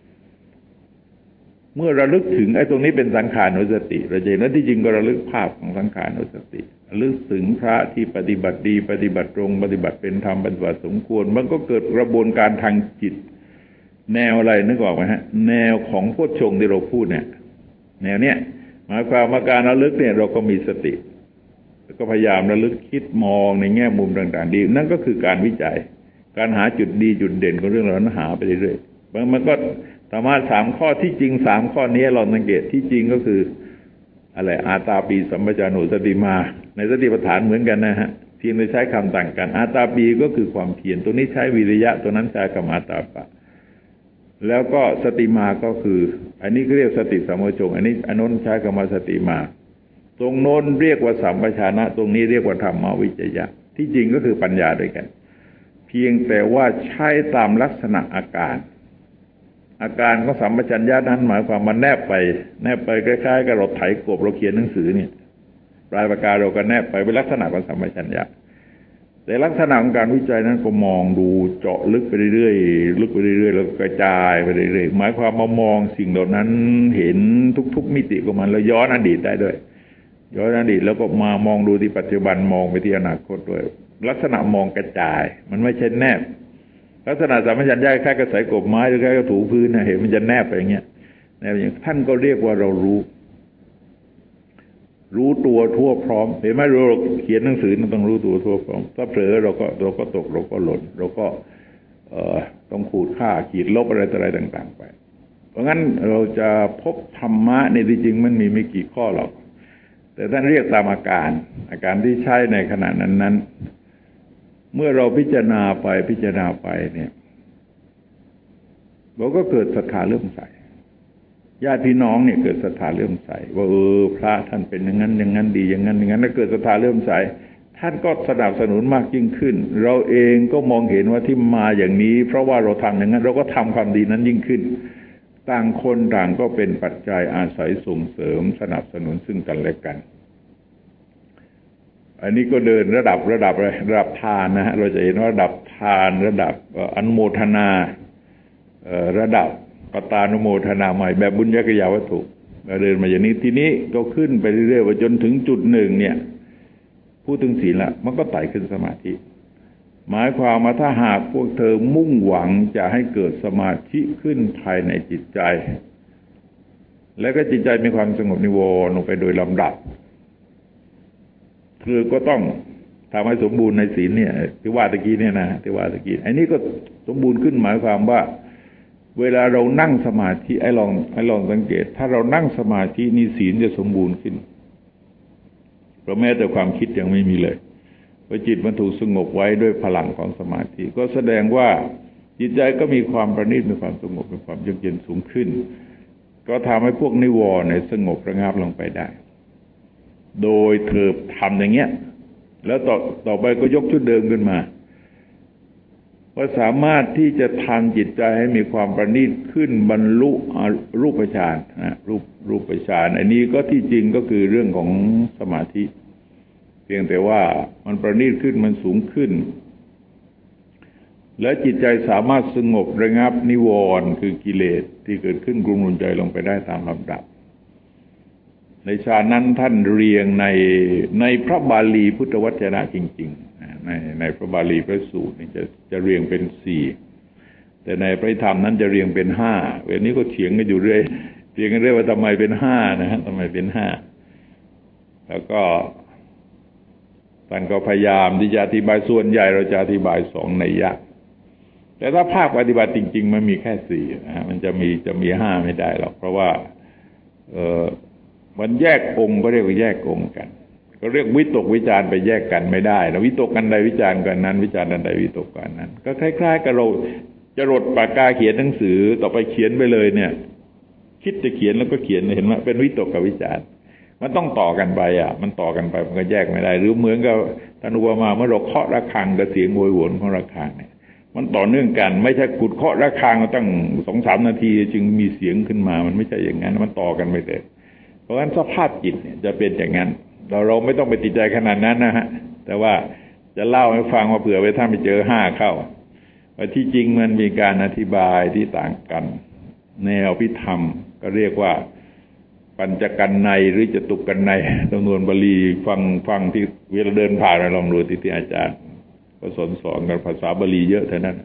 เมื่อระลึกถึงไอ้ตรงนี้เป็นสังขารนุสติเราจะเห็นว่าที่จริงก็ระลึกภาพของสังขารนุสติระลึกถึงพระที่ปฏิบัติดีปฏิบัติตรงปฏิบัติเป็นธรรมปฏิบัติสมควรมันก็เกิดกระบวนการทางจิตแนวอะไรนึกออกไหมฮะแนวของโพชฌงค์ที่เราพูดเนี่ยแนวเนี้ยหมายความว่าการระลึกเนี่ยเราก็มีสติแล้วก็พยายามระลึกคิดมองในแง่มุมต่างๆดีนั่นก็คือการวิจัยการหาจุดดีจุดเด่นของเรื่องเราหาไปเรื่อยๆมันก็ธรรมะ3ข้อที่จริง3ข้อนี้เราสังเกตที่จริงก็คืออะไรอาตาปีสัมปชานุสติมาในสติปัฏฐานเหมือนกันนะฮะเพียงแต่ใช้คำต่างกันอาตาปีก็คือความเพียรตัวนี้ใช้วิริยะตัวนั้นใช้คำอาตาปะแล้วก็สติมาก็คืออันนี้เรียกสติสัมโพชฌงค์อันนี้อนนท์ใช้คำว่าสติมาตรงโน้นเรียกว่าสัมปชานะตรงนี้เรียกว่าธรรมวิจยะที่จริงก็คือปัญญาด้วยกันเพียงแต่ว่าใช้ตามลักษณะอาการของสัมปชัญญะนั้นหมายความมันแนบไปคล้ายๆกับเราไถกบเราเขียนหนังสือเนี่ยปลายปากกาเราก็แนบไปเป็นลักษณะของสัมปชัญญะแต่ลักษณะของการวิจัยนั้นก็มองดูเจาะลึกไปเรื่อยๆลึกไปเรื่อยๆแล้วกระจายไปเรื่อยๆหมายความมองสิ่งเหล่านั้นเห็นทุกๆมิติของมันแล้วย้อนอดีตได้ด้วยย้อนอดีตแล้วก็มามองดูที่ปัจจุบันมองไปที่อนาคตด้วยลักษณะมองกระจายมันไม่ใช่แนบลักษณะสัมปชัญญะคล้ายกับสายกบไม้หรือคล้ายกับถูพื้นนะเห็นมันจะแนบไปอย่างเงี้ยแนบอย่างท่านก็เรียกว่าเรารู้ตัวทั่วพร้อมเห็นไหมเราเขียนหนังสือมันต้องรู้ตัวทั่วพร้อมถ้าเผลอเราก็ตกเราก็หล่นเราก็ต้องขูดค่าขีดลบอะไรต่างๆไปเพราะงั้นเราจะพบธรรมะในที่จริงมันมีไม่กี่ข้อหรอกแต่ท่านเรียกตามอาการที่ใช้ในขณะนั้นเมื่อเราพิจารณาไปเนี่ยเราก็เกิดศรัทธาเลื่อมใสญาติพี่น้องเนี่ยเกิดศรัทธาเลื่อมใสว่าพระท่านเป็นอย่างนั้นดีอย่างนั้นแล้วเกิดศรัทธาเลื่อมใสท่านก็สนับสนุนมากยิ่งขึ้นเราเองก็มองเห็นว่าที่มาอย่างนี้เพราะว่าเราทำอย่างนั้นเราก็ทำความดีนั้นยิ่งขึ้นต่างคนต่างก็เป็นปัจจัยอาศัยส่งเสริมสนับสนุนซึ่งกันและกันอันนี้ก็เดินระดับทานนะฮะเราจะเห็นว่าระดับทานระดับอนุโมทนาระดับปตานุโมทนาใหม่แบบบุญญกิยาวัตถุเดินมาอย่างนี้ทีนี้ก็ขึ้นไปเรื่อยๆว่าจนถึงจุดหนึ่งเนี่ยพูดถึงศีลละมันก็ไต่ขึ้นสมาธิหมายความว่าถ้าหากพวกเธอมุ่งหวังจะให้เกิดสมาธิขึ้นภายในจิตใจแล้วก็จิตใจมีความสงบนิวรณ์ลงไปโดยลำดับคือก็ต้องทำให้สมบูรณ์ในศีลเนี่ยที่ว่าตะกี้เนี่ยนะที่ว่าตะกี้ไอ้นี่ก็สมบูรณ์ขึ้นหมายความว่าเวลาเรานั่งสมาธิไอ้ลองสังเกตถ้าเรานั่งสมาธินี่ศีลจะสมบูรณ์ขึ้นเพราะแม้แต่ความคิดยังไม่มีเลยพอจิตมันถูกสงบไว้ด้วยพลังของสมาธิก็แสดงว่าจิตใจก็มีความประณีตมีความสงบมีความเยือกเย็นสูงขึ้นก็ทำให้พวกนิวรณ์สงบระงับลงไปได้โดยเธอทำอย่างเงี้ยแล้วต่อไปก็ยกชุดเดิมขึ้นมาว่าสามารถที่จะทำจิตใจให้มีความประณีตขึ้นบรรลุรูปฌานรูปฌานอันนี้ก็ที่จริงก็คือเรื่องของสมาธิเพียงแต่ว่ามันประณีตขึ้นมันสูงขึ้นและจิตใจสามารถสงบระงับนิวรณ์คือกิเลสที่เกิดขึ้นกลุ่มรุนใจลงไปได้ตามลำดับในฌานนั้นท่านเรียงในพระบาลีพุทธวจนะจริงๆในพระบาลีพระสูตรนี่จะเรียงเป็น4แต่ในพระธรรมนั้นจะเรียงเป็น5เวลานี้ก็เถียงกันอยู่เรื่อยเถียงกันเรื่อยว่าทำไมเป็น5นะฮะทำไมเป็น5แล้วก็ท่านก็พยายามที่จะอธิบายส่วนใหญ่เราจะอธิบาย2นัยยะแต่ถ้าภาคปฏิบัติจริงๆมันมีแค่4นะฮะมันจะมี5ไม่ได้หรอกเพราะว่ามันแยกองค์ก็เรียกว่าแยกองค์กันก็เรียกวิตกวิจารไปแยกกันไม่ได้นะวิตกกันใดวิจารกันนั้นวิจารกันใดวิตกกันนั้นก็คล้ายๆกับเราจะรดปากกาเขียนหนังสือต่อไปเขียนไปเลยเนี่ยคิดจะเขียนแล้วก็เขียนเห็นไหมเป็นวิตกกับวิจารมันต้องต่อกันไปมันต่อกันไปมันก็แยกไม่ได้หรือเหมือนกับท่านอุปมาเมื่อเราเคาะระฆังกับเสียงโหยหวนของระฆังเนี่ยมันต่อเนื่องกันไม่ใช่กุดเคาะระฆังตั้ง 2-3 นาทีจึงมีเสียงขึ้นมามันไม่ใช่อย่างนั้นมันต่อกันไปเลยเพราะฉะนั้นสภาพจิตเนี่ยจะเป็นอย่างนั้นเราไม่ต้องไปติดใจขนาดนั้นนะฮะแต่ว่าจะเล่าให้ฟังว่าเผื่อไว้ถ้าไปเจอ5เข้าว่าที่จริงมันมีการอธิบายที่ต่างกันแนวอภิธรรมก็เรียกว่าปัญจกันไนยหรือจตุกันไนยจำนวนบาลีฟังที่เวลาเดินผ่านลองดูที่อาจารย์ก็สอนกันภาษาบาลีเยอะเท่านั้น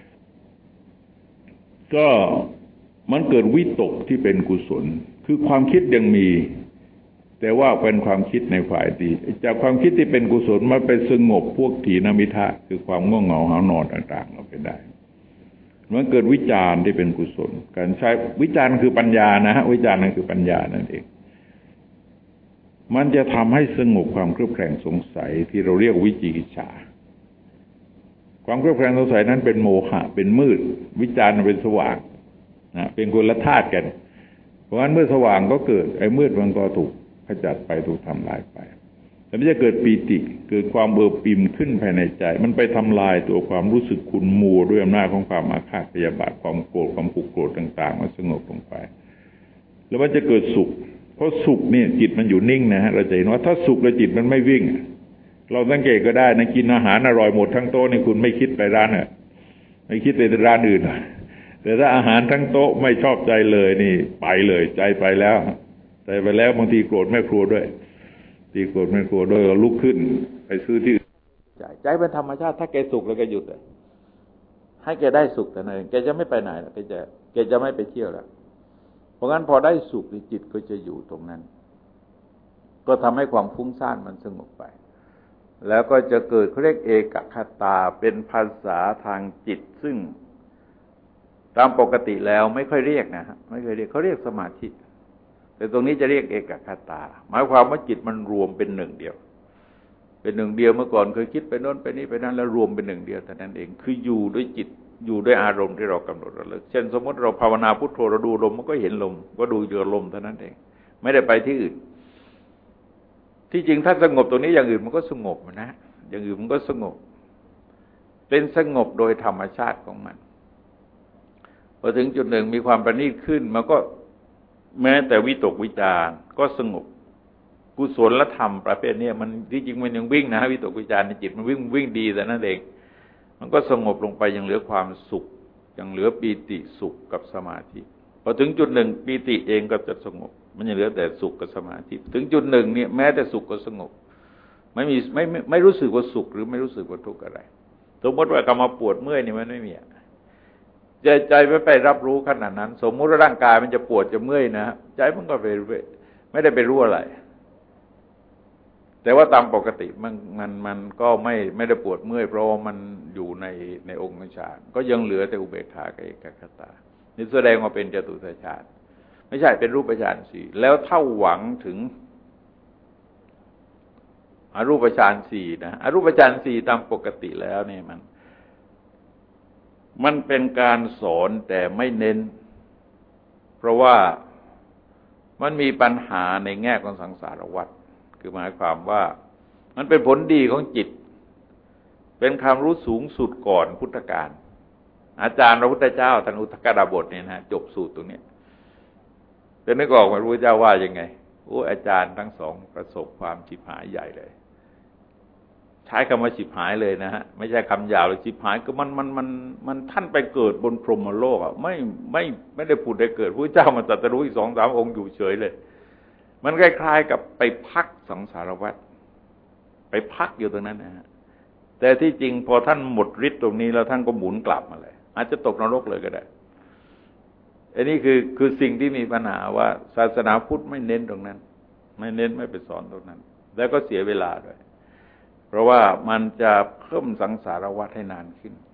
ก็มันเกิดวิตกที่เป็นกุศลคือความคิดยังมีแต่ว่าเป็นความคิดในฝ่ายดีจากความคิดที่เป็นกุศลมาไปสงบพวกถีนมิทะคือความง่วงเหงาหานอนต่างๆเราไปได้มันเกิดวิจารณ์ที่เป็นกุศลการใช้วิจารณ์คือปัญญานะฮะวิจารณ์นั่นคือปัญญานั่นเองมันจะทำให้สงบความเครือบแคลงสงสัยที่เราเรียกวิจิกิจฉาความเครือบแคลงสงสัยนั้นเป็นโมหะเป็นมืดวิจารณ์เป็นสว่างนะเป็นคนละธาตุกันเพราะฉะนั้นเมื่อสว่างก็เกิดไอ้มืดมันก็ถูกขจัดไปถูกทำลายไปแต่ไม่ใช่เกิดปีติเกิดความเบิกอิ่มขึ้นภายในใจมันไปทำลายตัวความรู้สึกขุ่นมัวด้วยอำนาจของความอาฆาตพยาบาทความโกรธความผูกโกรธต่างๆมันสงบลงไปแล้วมันจะเกิดสุขเพราะสุขเนี่ยจิตมันอยู่นิ่งนะฮะเราจะเห็นว่าถ้าสุขแล้วจิตมันไม่วิ่งเราสังเกตก็ได้นะกินอาหารอร่อยหมดทั้งโต๊ะนี่คุณไม่คิดไปร้านไม่คิดไปร้านอื่นแต่ถ้าอาหารทั้งโต๊ะไม่ชอบใจเลยนี่ไปเลยใจไปแล้วบางทีโกรธแม่ครัวด้วยตีโกรธแม่ครัวด้วยลุกขึ้นไปซื้อที่ใจเป็นธรรมชาติถ้าแกสุขแล้วแกหยุดเลยให้แกได้สุขแต่นั่นเองแกจะไม่ไปไหนแล้วแกจะไม่ไปเที่ยวแล้วเพราะงั้นพอได้สุขจิตก็จะอยู่ตรงนั้นก็ทำให้ความฟุ้งซ่านมันสงบไปแล้วก็จะเกิดเขาเรียกเอกคตาเป็นภาษาทางจิตซึ่งตามปกติแล้วไม่ค่อยเรียกนะฮะไม่เคยเรียกเขาเรียกสมาธิแต่ตรงนี้จะเรียกเอกคตาหมายความว่าจิตมันรวมเป็นหนึ่งเดียวเป็นหนึ่งเดียวเมื่อก่อนเคยคิดไปโน่นไปนี่ไปนั่นแล้วรวมเป็นหนึ่งเดียวแต่นั้นเองคืออยู่ด้วยจิตอยู่ด้วยอารมณ์ที่เรากำหนดระลึกเช่นสมมติเราภาวนาพุทโธเราดูลมมันก็เห็นลมก็ดูเจอลมเท่านั้นเองไม่ได้ไปที่อื่นที่จริงถ้าสงบตรงนี้อย่างอื่นมันก็สงบนะอย่างอื่นมันก็สงบเป็นสงบโดยธรรมชาติของมันพอถึงจุดหนึ่งมีความประณีตขึ้นมันก็แม้แต่วิตกวิจารก็สงบกุศลธรรมประเภทนี้มันที่จริงมันยังวิ่งนะวิตกวิจารในจิตมันวิ่งดีแต่นั่นเองมันก็สงบลงไปยังเหลือความสุขยังเหลือปีติสุขกับสมาธิพอถึงจุดหนึ่งปีติเองก็จะสงบมันยังเหลือแต่สุขกับสมาธิถึงจุดหนึ่งเนี่ยแม้แต่สุขก็สงบไม่รู้สึกว่าสุขหรือไม่รู้สึกว่าทุกข์อะไรสมมติว่ากำมาปวดเมื่อยนี่มันไม่มีใจไปรับรู้ขนาดนั้นสมมุติว่าร่างกายมันจะปวดจะเมื่อยนะใจมันก็ไม่ได้ไปรู้อะไรแต่ว่าตามปกติมันก็ไม่ได้ปวดเมื่อยเพราะว่ามันอยู่ในองค์ฌานก็ยังเหลือแต่อุเบกขากับเอกคตานี่แสดงว่าเป็นจตุตฌานไม่ใช่เป็นรูปฌานสี่แล้วถ้าหวังถึงอรูปฌานสี่นะอรูปฌานสี่ตามปกติแล้วเนี่ยมันเป็นการสอนแต่ไม่เน้นเพราะว่ามันมีปัญหาในแง่ของสังสารวัฏคือหมายความว่ามันเป็นผลดีของจิตเป็นความรู้สูงสุดก่อนพุทธกาลอาจารย์พระพุทธเจ้าท่านอุทกดาบทเนี่ยนะจบสูตรตรงนี้เป็นนึกออกไหมพระพุทธเจ้าว่ายังไงโอ้อาจารย์ทั้งสองประสบความฉิบหายใหญ่เลยใช้คำว่าฉิบหายเลยนะฮะไม่ใช่คำยาวเลยฉิบหายก็มันท่านไปเกิดบนพรหมโลกอ่ะไม่ได้ผุดได้เกิดพระเจ้ามาตรัสรู้อีก2-3 องค์อยู่เฉยเลยมันคล้ายๆกับไปพักสังสารวัฏไปพักอยู่ตรงนั้นนะฮะแต่ที่จริงพอท่านหมดฤทธิ์ตรงนี้แล้วท่านก็หมุนกลับมาเลยอาจจะตกนรกเลยก็ได้อันนี้คือสิ่งที่มีปัญหาว่าศาสนาพุทธไม่เน้นตรงนั้นไม่ไปสอนตรงนั้นแล้วก็เสียเวลาด้วยเพราะว่ามันจะเพิ่มสังสารวัฏให้นานขึ้น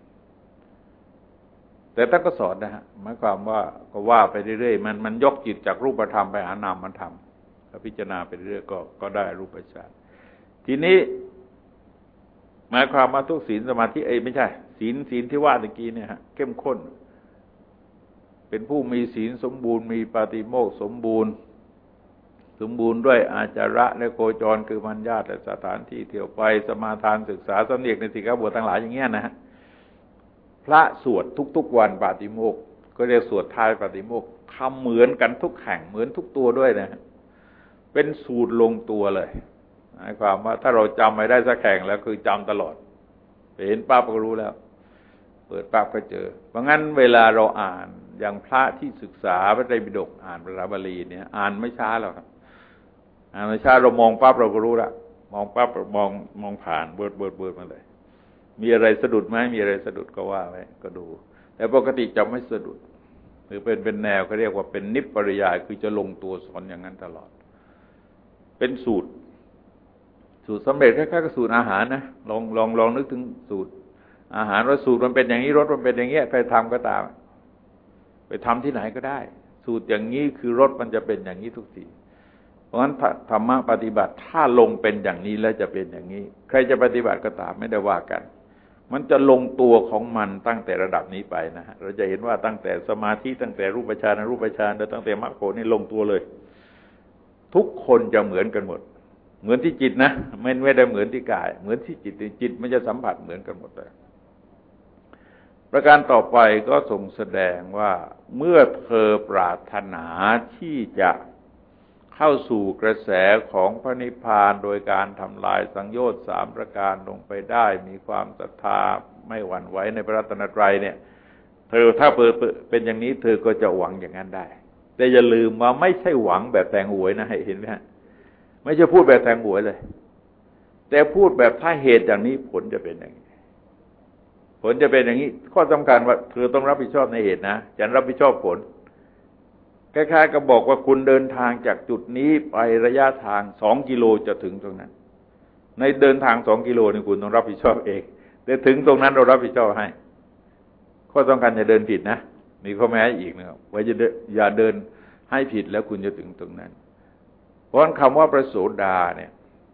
แต่ท่านก็สอนนะฮะหมายความว่าก็ว่าไปเรื่อยๆมันยกจิตจากรูปธรรมไปหานามธรรมแล้วพิจารณาไปเรื่อยก็ได้รูปฌานทีนี้หมายความว่าทุกศีลสมาธิไม่ใช่ศีลที่ว่าตะกี้เนี่ยฮะเข้มข้นเป็นผู้มีศีลสมบูรณ์มีปาติโมกข์สมบูรณ์ด้วยอาจาระและโคจรคือมัญญาตและสถานที่เที่ยวไปสมาทานศึกษาสำเนียกในสิกขาบททั้งหลายอย่างเงี้ยนะฮะพระสวดทุกๆวันปาติโมกข์ก็เรียกสวดท้ายปาติโมกข์ทำเหมือนกันทุกแห่งเหมือนทุกตัวด้วยนะเป็นสูตรลงตัวเลยหมายความว่าถ้าเราจำไม่ได้สักแห่งแล้วคือจำตลอดเห็นปั๊บก็รู้แล้วเปิดปั๊บก็เจอเพราะงั้นเวลาเราอ่านอย่างพระที่ศึกษาพระไตรปิฎกอ่านภาษาบาลีเนี่ยอ่านไม่ช้าหรอกครับอ่านไม่ช้าเรามองปั๊บเราก็รู้ละมองปั๊บมองผ่านเบิดมาเลยมีอะไรสะดุดไหมมีอะไรสะดุดก็ว่าไว้ก็ดูแต่ปกติจะไม่สะดุดหรือเป็นแนวเขาเรียกว่าเป็นนิพปริยายคือจะลงตัวสอนอย่างนั้นตลอดเป็นสูตรสำเร็จคล้ายๆกับสูตรอาหารนะลองนึกถึงสูตรอาหารว่าสูตรมันเป็นอย่างนี้รสมันเป็นอย่างเงี้ยใครทำก็ตามไปทำที่ไหนก็ได้สูตรอย่างนี้คือรสมันจะเป็นอย่างนี้ทุกทีเพราะฉะนั้นธรรมะปฏิบัติถ้าลงเป็นอย่างนี้แล้วจะเป็นอย่างนี้ใครจะปฏิบัติก็ตามไม่ได้ว่ากันมันจะลงตัวของมันตั้งแต่ระดับนี้ไปนะฮะเราจะเห็นว่าตั้งแต่สมาธิตั้งแต่รูปฌานอรูปฌานแล้วตั้งแต่มรรคผลนี่ลงตัวเลยทุกคนจะเหมือนกันหมดเหมือนที่จิตนะไม่ได้เหมือนที่กายเหมือนที่จิตมันจะสัมผัสเหมือนกันหมดเลยประการต่อไปก็ทรงแสดงว่าเมื่อเธอปรารถนาที่จะเข้าสู่กระแสของพระนิพพานโดยการทำลายสังโยชน์3ประการลงไปได้มีความศรัทธาไม่หวั่นไหวในพระรัตนตรัยเนี่ยเธอถ้าเป็นอย่างนี้เธอก็จะหวังอย่างนั้นได้แต่อย่าลืมว่าไม่ใช่หวังแบบแทงหวยนะให้เห็นไหมฮะไม่ใช่พูดแบบแทงหวยเลยแต่พูดแบบถ้าเหตุอย่างนี้ผลจะเป็นอย่างนี้ผลจะเป็นอย่างนี้ข้อสำคัญว่าเธอต้องรับผิดชอบในเหตุนะฉันรับผิดชอบผลคล้ายๆกับบอกว่าคุณเดินทางจากจุดนี้ไประยะทาง2 กิโลจะถึงตรงนั้นในเดินทาง2 กิโลนี่คุณต้องรับผิดชอบเองแต่ถึงตรงนั้นเรารับผิดชอบให้ข้อสำคัญอย่าเดินผิดนะมีข้อแม้อีกนะครับว่าอย่าเดินให้ผิดแล้วคุณจะถึงตรงนั้นเพราะคำว่าพระโสดาเนี่ย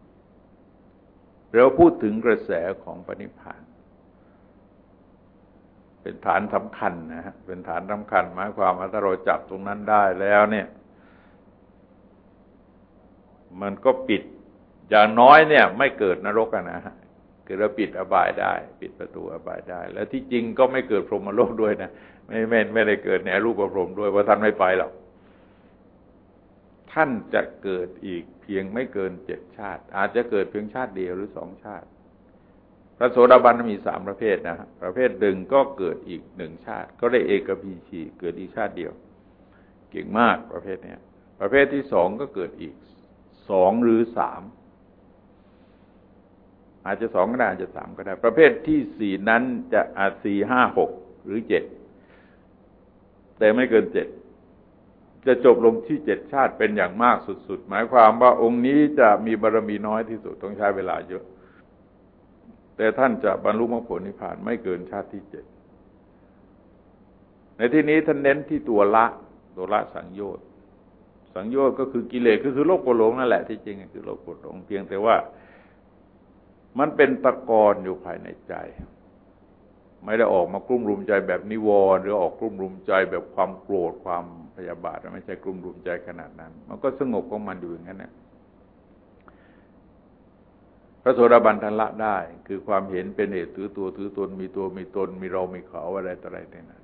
เราพูดถึงกระแสของพระนิพพานเป็นฐานสำคัญนะฮะเป็นฐานสำคัญหมายความว่าถ้าเราจับตรงนั้นได้แล้วเนี่ยมันก็ปิดอย่างน้อยเนี่ยไม่เกิดนรกนะฮะคือเราปิดอบายได้ปิดประตูอบายได้แล้วที่จริงก็ไม่เกิดพรหมโลกด้วยนะไม่ได้เกิดในรูปพรหมด้วยเพราะท่านไม่ไปหรอกท่านจะเกิดอีกเพียงไม่เกิน7 ชาติอาจจะเกิดเพียงชาติเดียวหรือ2 ชาติพระโสดาบันมี3 ประเภทนะประเภทหนึ่งก็เกิดอีก1 ชาติก็ได้เอกพีชีเกิดอีกชาติเดียวเก่งมากประเภทนี้ประเภทที่2ก็เกิดอีก2 หรือ 3อาจจะ2ก็ได้อาจจะ3ก็ได้ประเภทที่4นั้นจะอาจ4 5 6หรือ7แต่ไม่เกิน7จะจบลงที่7 ชาติเป็นอย่างมากสุดๆหมายความว่าองค์นี้จะมีบารมีน้อยที่สุดต้องใช้เวลาเยอะแต่ท่านจะบรรลุมรรคผลนิพพานไม่เกินชาติที่7ในที่นี้ท่านเน้นที่ตัวละสังโยชน์ก็คือกิเลสก็คือโลภโกรธหลงนั่นแหละที่จริงคือโลภโกรธหลงเพียงแต่ว่ามันเป็นตะกอนอยู่ภายในใจไม่ได้ออกมากลุ่มรุมใจแบบนิวรณ์หรือออกกลุ่มรุมใจแบบความโกรธความพยาบาทไม่ใช่กลุ่มรุมใจขนาดนั้นมันก็สงบของมันอยู่อย่างนั้นนะพระโสดาบันท่านละได้คือความเห็นเป็นเหตุถือตัวถือตนมีตัวมีตนมีเรามีเขาอะไรต่ออะไรเนี่ย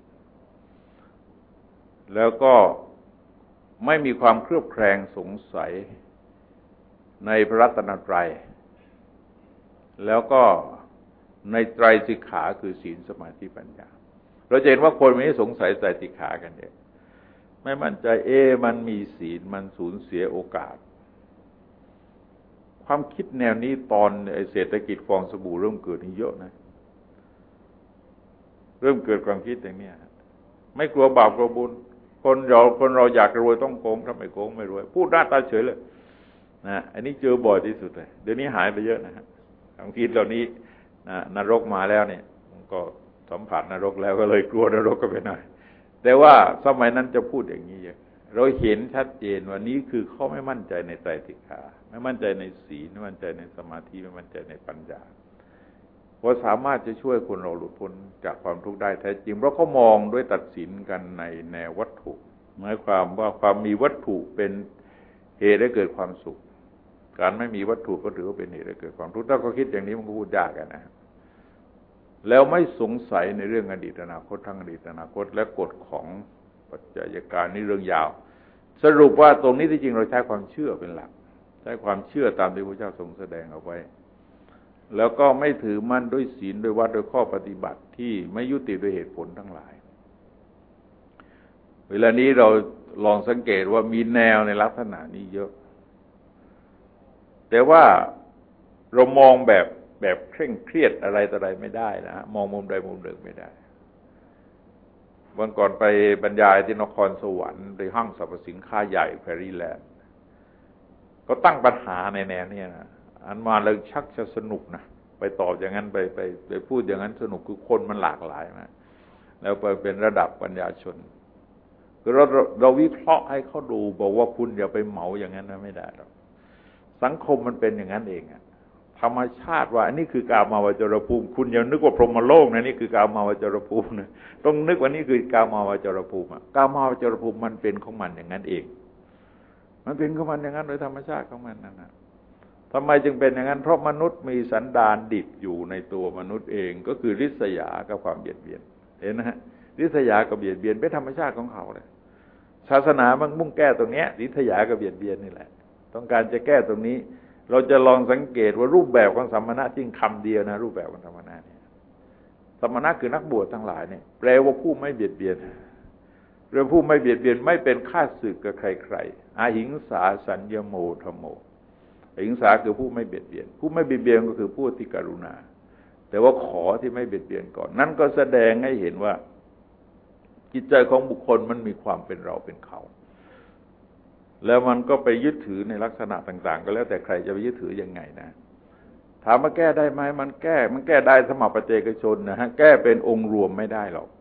แล้วก็ไม่มีความเครือบแคลงสงสัยในพระรัตนตรัยแล้วก็ในไตรสิกขาคือศีลสมาธิปัญญาเราจะเห็นว่าคนไม่สงสัยไตรสิกขากันเนี่ยไม่มั่นใจมันมีศีลมันสูญเสียโอกาสความคิดแนวนี้ตอนเศรษฐกิจฟองสบู่เริ่มเกิดนี่เยอะนะเริ่มเกิดความคิดอย่างนี้ไม่กลัวบาปกลัวบุญคนเราอยากรวยต้องโกงถ้าไม่โกงไม่รวยพูดหน้าตาเฉยเลยนะอันนี้เจอบ่อยที่สุดเลยเดี๋ยวนี้หายไปเยอะนะฮะความคิดเหล่านี้นรกมาแล้วเนี่ยก็สัมผัสนรกแล้วก็เลยกลัวนรกก็ไปหน่อยแต่ว่าสมัยนั้นจะพูดอย่างนี้เยอะเราเห็นชัดเจนว่านี้คือเขาไม่มั่นใจในไตรสิกขาไม่มั่นใจในศีลไม่มั่นใจในสมาธิไม่มั่นใจในปัญญาว่าสามารถจะช่วยคนเราหลุดพ้นจากความทุกข์ได้แท้จริงเพราะเขามองด้วยตัดสินกันในแนววัตถุหมายความว่าความมีวัตถุเป็นเหตุให้เกิดความสุขการไม่มีวัตถุก็ถือว่าเป็นเหตุให้เกิดความทุกข์ถ้าเขาคิดอย่างนี้มันก็พูดยากกันนะแล้วไม่สงสัยในเรื่องอดีตอนาคตทั้งอดีตอนาคตและกฎของปัจจัยการนี่เรื่องยาวสรุปว่าตรงนี้ที่จริงเราใช้ความเชื่อเป็นหลักใช้ความเชื่อตามที่พระเจ้าทรงแสดงเอาไว้แล้วก็ไม่ถือมั่นด้วยศีลด้วยวัดด้วยข้อปฏิบัติที่ไม่ยุติด้วยเหตุผลทั้งหลายเวลานี้เราลองสังเกตว่ามีแนวในลักษณะนี้เยอะแต่ว่าเรามองแบบเคร่งเครียดอะไรต่ออะไรไม่ได้นะมองมุมใดมุมหนึ่งไม่ได้วันก่อนไปบรรยายที่นครสวรรค์ในห้างสรรพสินค้าใหญ่แพรีแลนด์ก็ตั้งปัญหาในแนวนี้นะอันมาเลยชักจะสนุกนะไปตอบอย่างนั้นไปพูดอย่างนั้นสนุกคือคนมันหลากหลายนะแล้วไปเป็นระดับปัญญาชนคือเราวิเคราะห์ให้เขาดูบอกว่าคุณอย่าไปเหมาอย่างนั้นนะไม่ได้หรอกสังคมมันเป็นอย่างนั้นเองอะธรรมชาติว่าอันนี้คือกามาวจรภูมิคุณอย่านึกว่าพรหมโลกนะนี่คือกามาวจรภูมินะต้องนึกว่านี่คือกามาวจรภูมิกามาวจรภูมิมันเป็นของมันอย่างนั้นเองมันเป็นของมันอย่างนั้นโดยธรรมชาติของมันนั่นนะทำไมจึงเป็นอย่างนั้นเพราะมนุษย์มีสันดานดิบอยู่ในตัวมนุษย์เองก็คือริษยากับความเบียดเบียนเห็นนะฮะริษยากับเบียดเบียนเป็นธรรมชาติของเขาเลยศาสนามันมุ่งแก้ตรงนี้ริษยากับเบียดเบียนนี่แหละต้องการจะแก้ตรงนี้เราจะลองสังเกตว่ารูปแบบของสมณะจริงคำเดียวนะรูปแบบของสมณะเนี่ยสมณะคือนักบวชทั้งหลายเนี่ยแปลว่าผู้ไม่เบียดเบียนเรื่องผู้ไม่เบียดเบียนไม่เป็นข้าศึกกับใครๆอหิงสาสัญญโมธโมอหิงสาคือผู้ไม่เบียดเบียนผู้ไม่เบียดเบียนก็คือผู้ที่กรุณาแต่ว่าขอที่ไม่เบียดเบียนก่อนนั่นก็แสดงให้เห็นว่าจิตใจของบุคคลมันมีความเป็นเราเป็นเขาแล้วมันก็ไปยึดถือในลักษณะต่างๆก็แล้วแต่ใครจะไปยึดถือยังไงนะถามว่าแก้ได้ไหมมันแก้ได้สมัครปัจเจกชนนะฮะแก้เป็นองค์รวมไม่ได้หรอก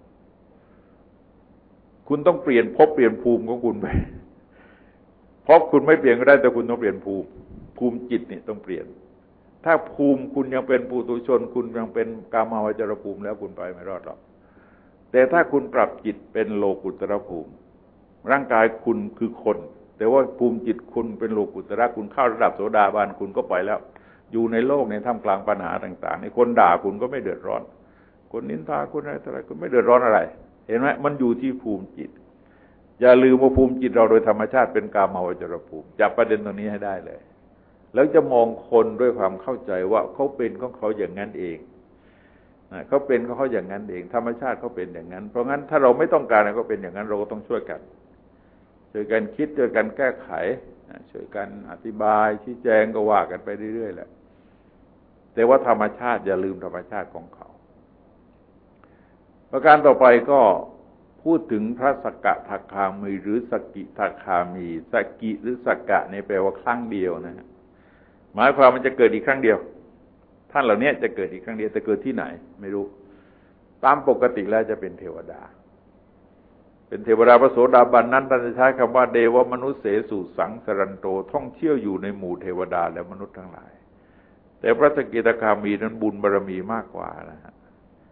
คุณต้องเปลี่ยนภพเปลี่ยนภูมิของคุณไปภพคุณไม่เปลี่ยนก็ได้แต่คุณต้องเปลี่ยนภูมิจิตนี่ต้องเปลี่ยนถ้าภูมิคุณยังเป็นปุถุชนคุณยังเป็นกามาวจรภูมิแล้วคุณไปไม่รอดหรอกแต่ถ้าคุณปรับจิตเป็นโลกุตรภูมิร่างกายคุณคือคนแต่ว่าภูมิจิตคุณเป็นโลกุตระคุณเข้าระดับโสดาบันคุณก็ไปแล้วอยู่ในโลกในท่ามกลางปัญหาต่างๆในคนด่าคุณก็ไม่เดือดร้อนคนนินทาคุณอะไรคุณไม่เดือดร้อนอะไรเห็นไหมมันอยู่ที่ภูมิจิตอย่าลืมว่าภูมิจิตเราโดยธรรมชาติเป็นกามาวจรภูมิจับประเด็นตรงนี้ให้ได้เลยแล้วจะมองคนด้วยความเข้าใจว่าเขาเป็นของเขาอย่างนั้นเองเขาเป็นของเขาอย่างนั้นเองธรรมชาติเขาเป็นอย่างนั้นเพราะงั้นถ้าเราไม่ต้องการให้เขาเป็นอย่างนั้นเราก็ต้องช่วยกันคิดช่วยกันแก้ไขช่วยกันอธิบายชี้แจงก็ว่ากันไปเรื่อยๆแหละแต่ว่าธรรมชาติอย่าลืมธรรมชาติของเขาประการต่อไปก็พูดถึงพระสกทาคามีหรือสกิทาคามีสกิหรือสกะนี่แปลว่าครั้งเดียวนะฮะหมายความมันจะเกิดอีกครั้งเดียวท่านเหล่านี้จะเกิดอีกครั้งเดียวแต่เกิดที่ไหนไม่รู้ตามปกติแล้วจะเป็นเทวดาเป็นเทวดาพระโสดาบันนั้นท่านจะใช้คำว่าเดวมนุษย์เสสุสังสรันโตท่องเที่ยวอยู่ในหมู่เทวดาและมนุษย์ทั้งหลายแต่พระสกิทาคามีนั้นบุญบารมีมากกว่านะฮะ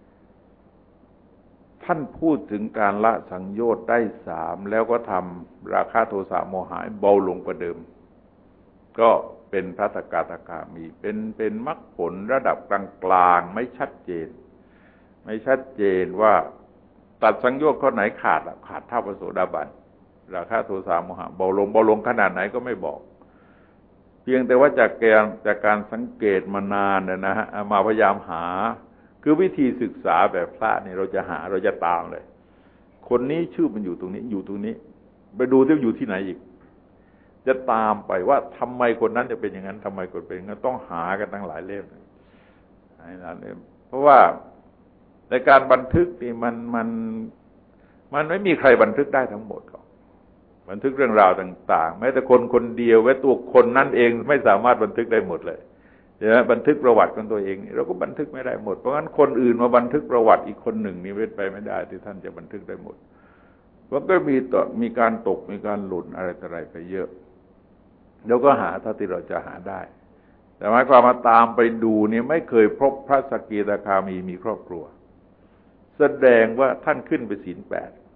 ท่านพูดถึงการละสังโยชน์ได้3แล้วก็ทำราคะโทสะโมหะเบาลงกว่าเดิมก็เป็นพระสกทาคามีเป็นมรรคผลระดับกลางๆไม่ชัดเจนว่าตัดสังโยชน์ข้อไหนขาดเท่าพระโสดาบันราคะโทสะโมหะเบาลงขนาดไหนก็ไม่บอกเพียงแต่ว่าจากการสังเกตมานานนะฮะมาพยายามหาคือวิธีศึกษาแบบพระเนี่ยเราจะตามเลยคนนี้ชื่อมันอยู่ตรงนี้ไปดูที่อยู่ที่ไหนอีกจะตามไปว่าทำไมคนนั้นจะเป็นอย่างนั้นทำไมคนเป็นอย่างนั้นต้องหากันตั้งหลายเล่มเพราะว่าในการบันทึกนี่มันไม่มีใครบันทึกได้ทั้งหมดหรอกบันทึกเรื่องราวต่างๆแม้แต่คนเดียวแม้ตัวคนนั้นเองไม่สามารถบันทึกได้หมดเลยใช่ไหมบันทึกประวัติของตัวเองเราก็บันทึกไม่ได้หมดเพราะงั้นคนอื่นมาบันทึกประวัติอีกคนหนึ่งนี่เป็นไปไม่ได้ที่ท่านจะบันทึกได้หมดมันก็มีการตกมีการหลุดอะไรต่ออะไรไปเยอะแล้วก็หาเท่าที่เราจะหาได้แต่หมายความมาตามไปดูเนี่ยไม่เคยพบพระสกิทาคามีครอบครัวแสดงว่าท่านขึ้นไปศีล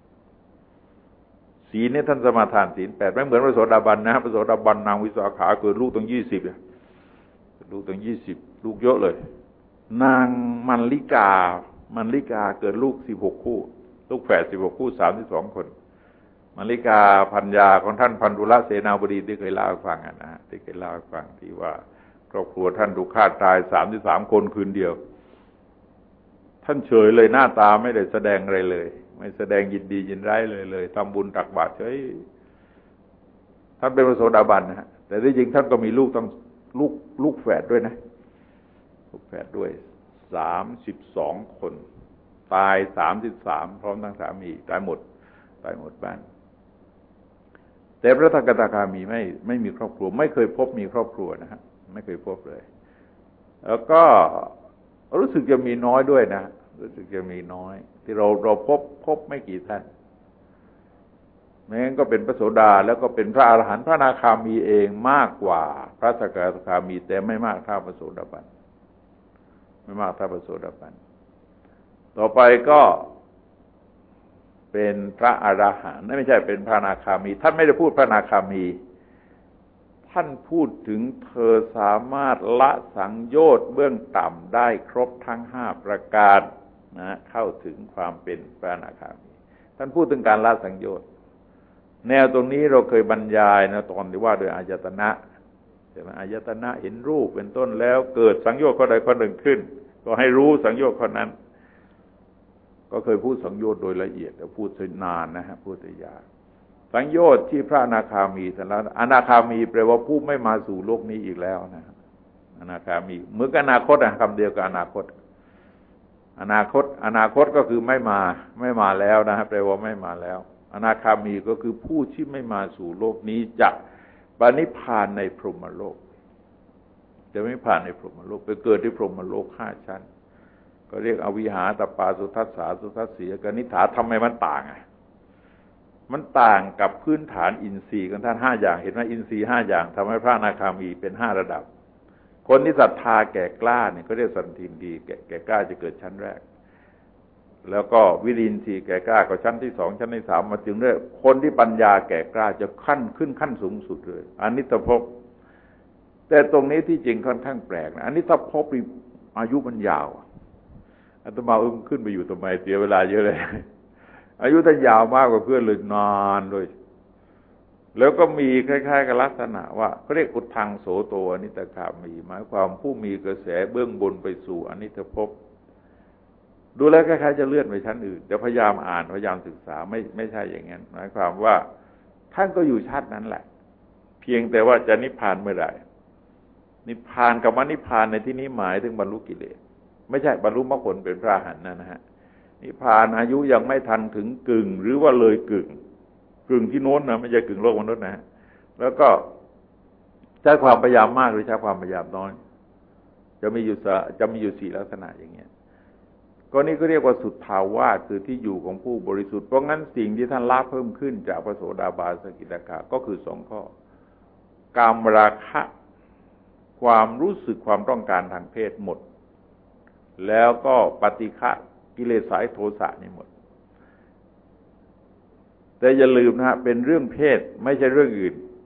8ศีลเนี่ยท่านสมาทานศีล 8ไม่เหมือนพระโสดาบันนะพระโสดาบันนางวิสาขาเกิดลูกตั้ง20ลูกตั้ง20ลูกเยอะเลยนางมันลิกาเกิดลูก16คู่ลูกแฝด16คู่32คนมันลิกาพัญญาของท่านพันธุลเสนาบดีที่เคยเล่าให้ฟังนะที่เคยเล่าให้ฟังที่ว่าครอบครัวท่านถูกฆ่าตาย33คนคืนเดียวท่านเฉยเลยหน้าตาไม่ได้แสดงอะไรเลยไม่แสดงยินดียินร้ายเลยทำบุญตักบาตรเฉยท่านเป็นพระโสดาบันนะฮะแต่ที่จริงท่านก็มีลูกต้องลูกแฝดด้วยนะลูกแฝดด้วย32คนตาย33พร้อมทั้งสามีตายหมดบ้านแต่พระสกทาคามีไม่มีครอบครัวไม่เคยพบมีครอบครัวนะฮะไม่เคยพบเลยแล้วก็รู้สึกจะมีน้อยด้วยนะรู้สึกจะมีน้อยที่เราพบไม่กี่ท่านแม้ก็เป็นพระโสดาแล้วก็เป็นพระอรหันต์พระอนาคามีเองมากกว่าพระสกทาคามีแต่ไม่มากเท่าพระโสดาบันไม่มากเท่าพระโสดาบันต่อไปก็เป็นพระอรหันต์ไม่ใช่เป็นพระอนาคามีท่านไม่ได้พูดพระอนาคามีท่านพูดถึงเธอสามารถละสังโยชน์เบื้องต่ำได้ครบทั้ง5ประการนะเข้าถึงความเป็นพระอนาคามีท่านพูดถึงการละสังโยชน์แนวตรงนี้เราเคยบรรยายนะตอนที่ว่าโดยอายตนะใช่ไหมอายตนะเห็นรูปเป็นต้นแล้วเกิดสังโยชน์ข้อใดข้อหนึ่งขึ้นก็ให้รู้สังโยชน์ข้อนั้นก็เคยพูดสังโยชน์โดยละเอียดแต่พูดนานนะฮะพูดยาวสังโยชน์ที่พระอนาคามีแต่ละอนาคามีแปลว่าผู้ไม่มาสู่โลกนี้อีกแล้วนะอนาคามีเหมือนกับอนาคตคำเดียวกับอนาคตก็คือไม่มาแล้วนะฮะแปลว่าไม่มาแล้วอนาคามีก็คือผู้ที่ไม่มาสู่โลกนี้จะปณิพพานในพรหมโลกจะไม่ผ่านในพรหมโลกไปเกิดที่พรหมโลก5ชั้นก็เรียกอวิหาตปาสุทัสสาสุทัสสีกนิษฐาทำไมมันต่างมันต่างกับพื้นฐานอินทรีย์ของท่าน5อย่างเห็นไหมอินทรีย์5อย่างทำให้พระอนาคามีเป็น5ระดับคนที่ศรัทธาแก่กล้าเนี่ยเขาเรียกสันทินดีแก่กล้าจะเกิดชั้นแรกแล้วก็วิริยินทรีย์แก่กล้าก็ชั้นที่2ชั้นที่3มาถึงเรื่อยคนที่ปัญญาแก่กล้าจะขึ้นขั้นสูงสุดเลยอนิตภพแต่ตรงนี้ที่จริงค่อนข้างแปลกนะอนิตภพอายุมันยาวอาตมาขึ้นไปอยู่ทำไมเสียเวลาเยอะเลยอายุท่านยาวมากกว่าเพื่อนเลยนานเลยแล้วก็มีคล้ายๆกับลักษณะว่าเขาเรียกอุทังโสโตอนิตคามีหมายความผู้มีกระแสเบื้องบนไปสู่อนิตภพดูแล้วคล้ายๆจะเลื่อนไปชั้นอื่นแต่พยายามอ่านพยายามศึกษาไม่ใช่อย่างนั้นหมายความว่าท่านก็อยู่ชาตินั้นแหละเพียงแต่ว่าจะนิพพานเมื่อไหร่นิพพานกับนิพพานในที่นี้หมายถึงบรรลุกิเลสไม่ใช่บรรลุมรรคผลเป็นพระอรหันต์นะฮะนิพพานอายุยังไม่ทันถึงกึ่งหรือว่าเลยกึ่งที่โน้นนะไม่ใช่กึ่งโลกมนุษย์นะแล้วก็ใช้ความพยายามมากหรือใช้ความพยายามน้อยจะมีอยู่4ลักษณะอย่างเงี้ยก็นี่ก็เรียกว่าสุทธาวาสคือที่อยู่ของผู้บริสุทธิ์เพราะงั้นสิ่งที่ท่านละเพิ่มขึ้นจากพระโสดาบันสกิทาคาก็คือ2ข้อกามราคะความรู้สึกความต้องการทางเพศหมดแล้วก็ปฏิฆะกิเลสสายโทสะนี่หมดแต่อย่าลืมนะฮะเป็นเรื่องเพศไม่ใช่เรื่องอื่น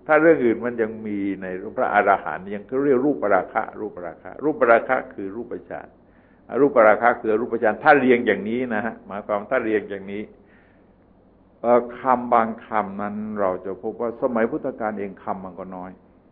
ถ้าเรื่องอื่นมันยังมีในพระอรหันต์ยังเขาเรียกรูปราคะรูปราคะรูปราคะคือรูปฌานรูปราคะคือรูปฌานถ้าเรียงอย่างนี้นะฮะหมายความถ้าเรียงอย่างนี้คำบางคำนั้นเราจะพบว่าสมัยพุทธกาลเองคำมันก็น้อย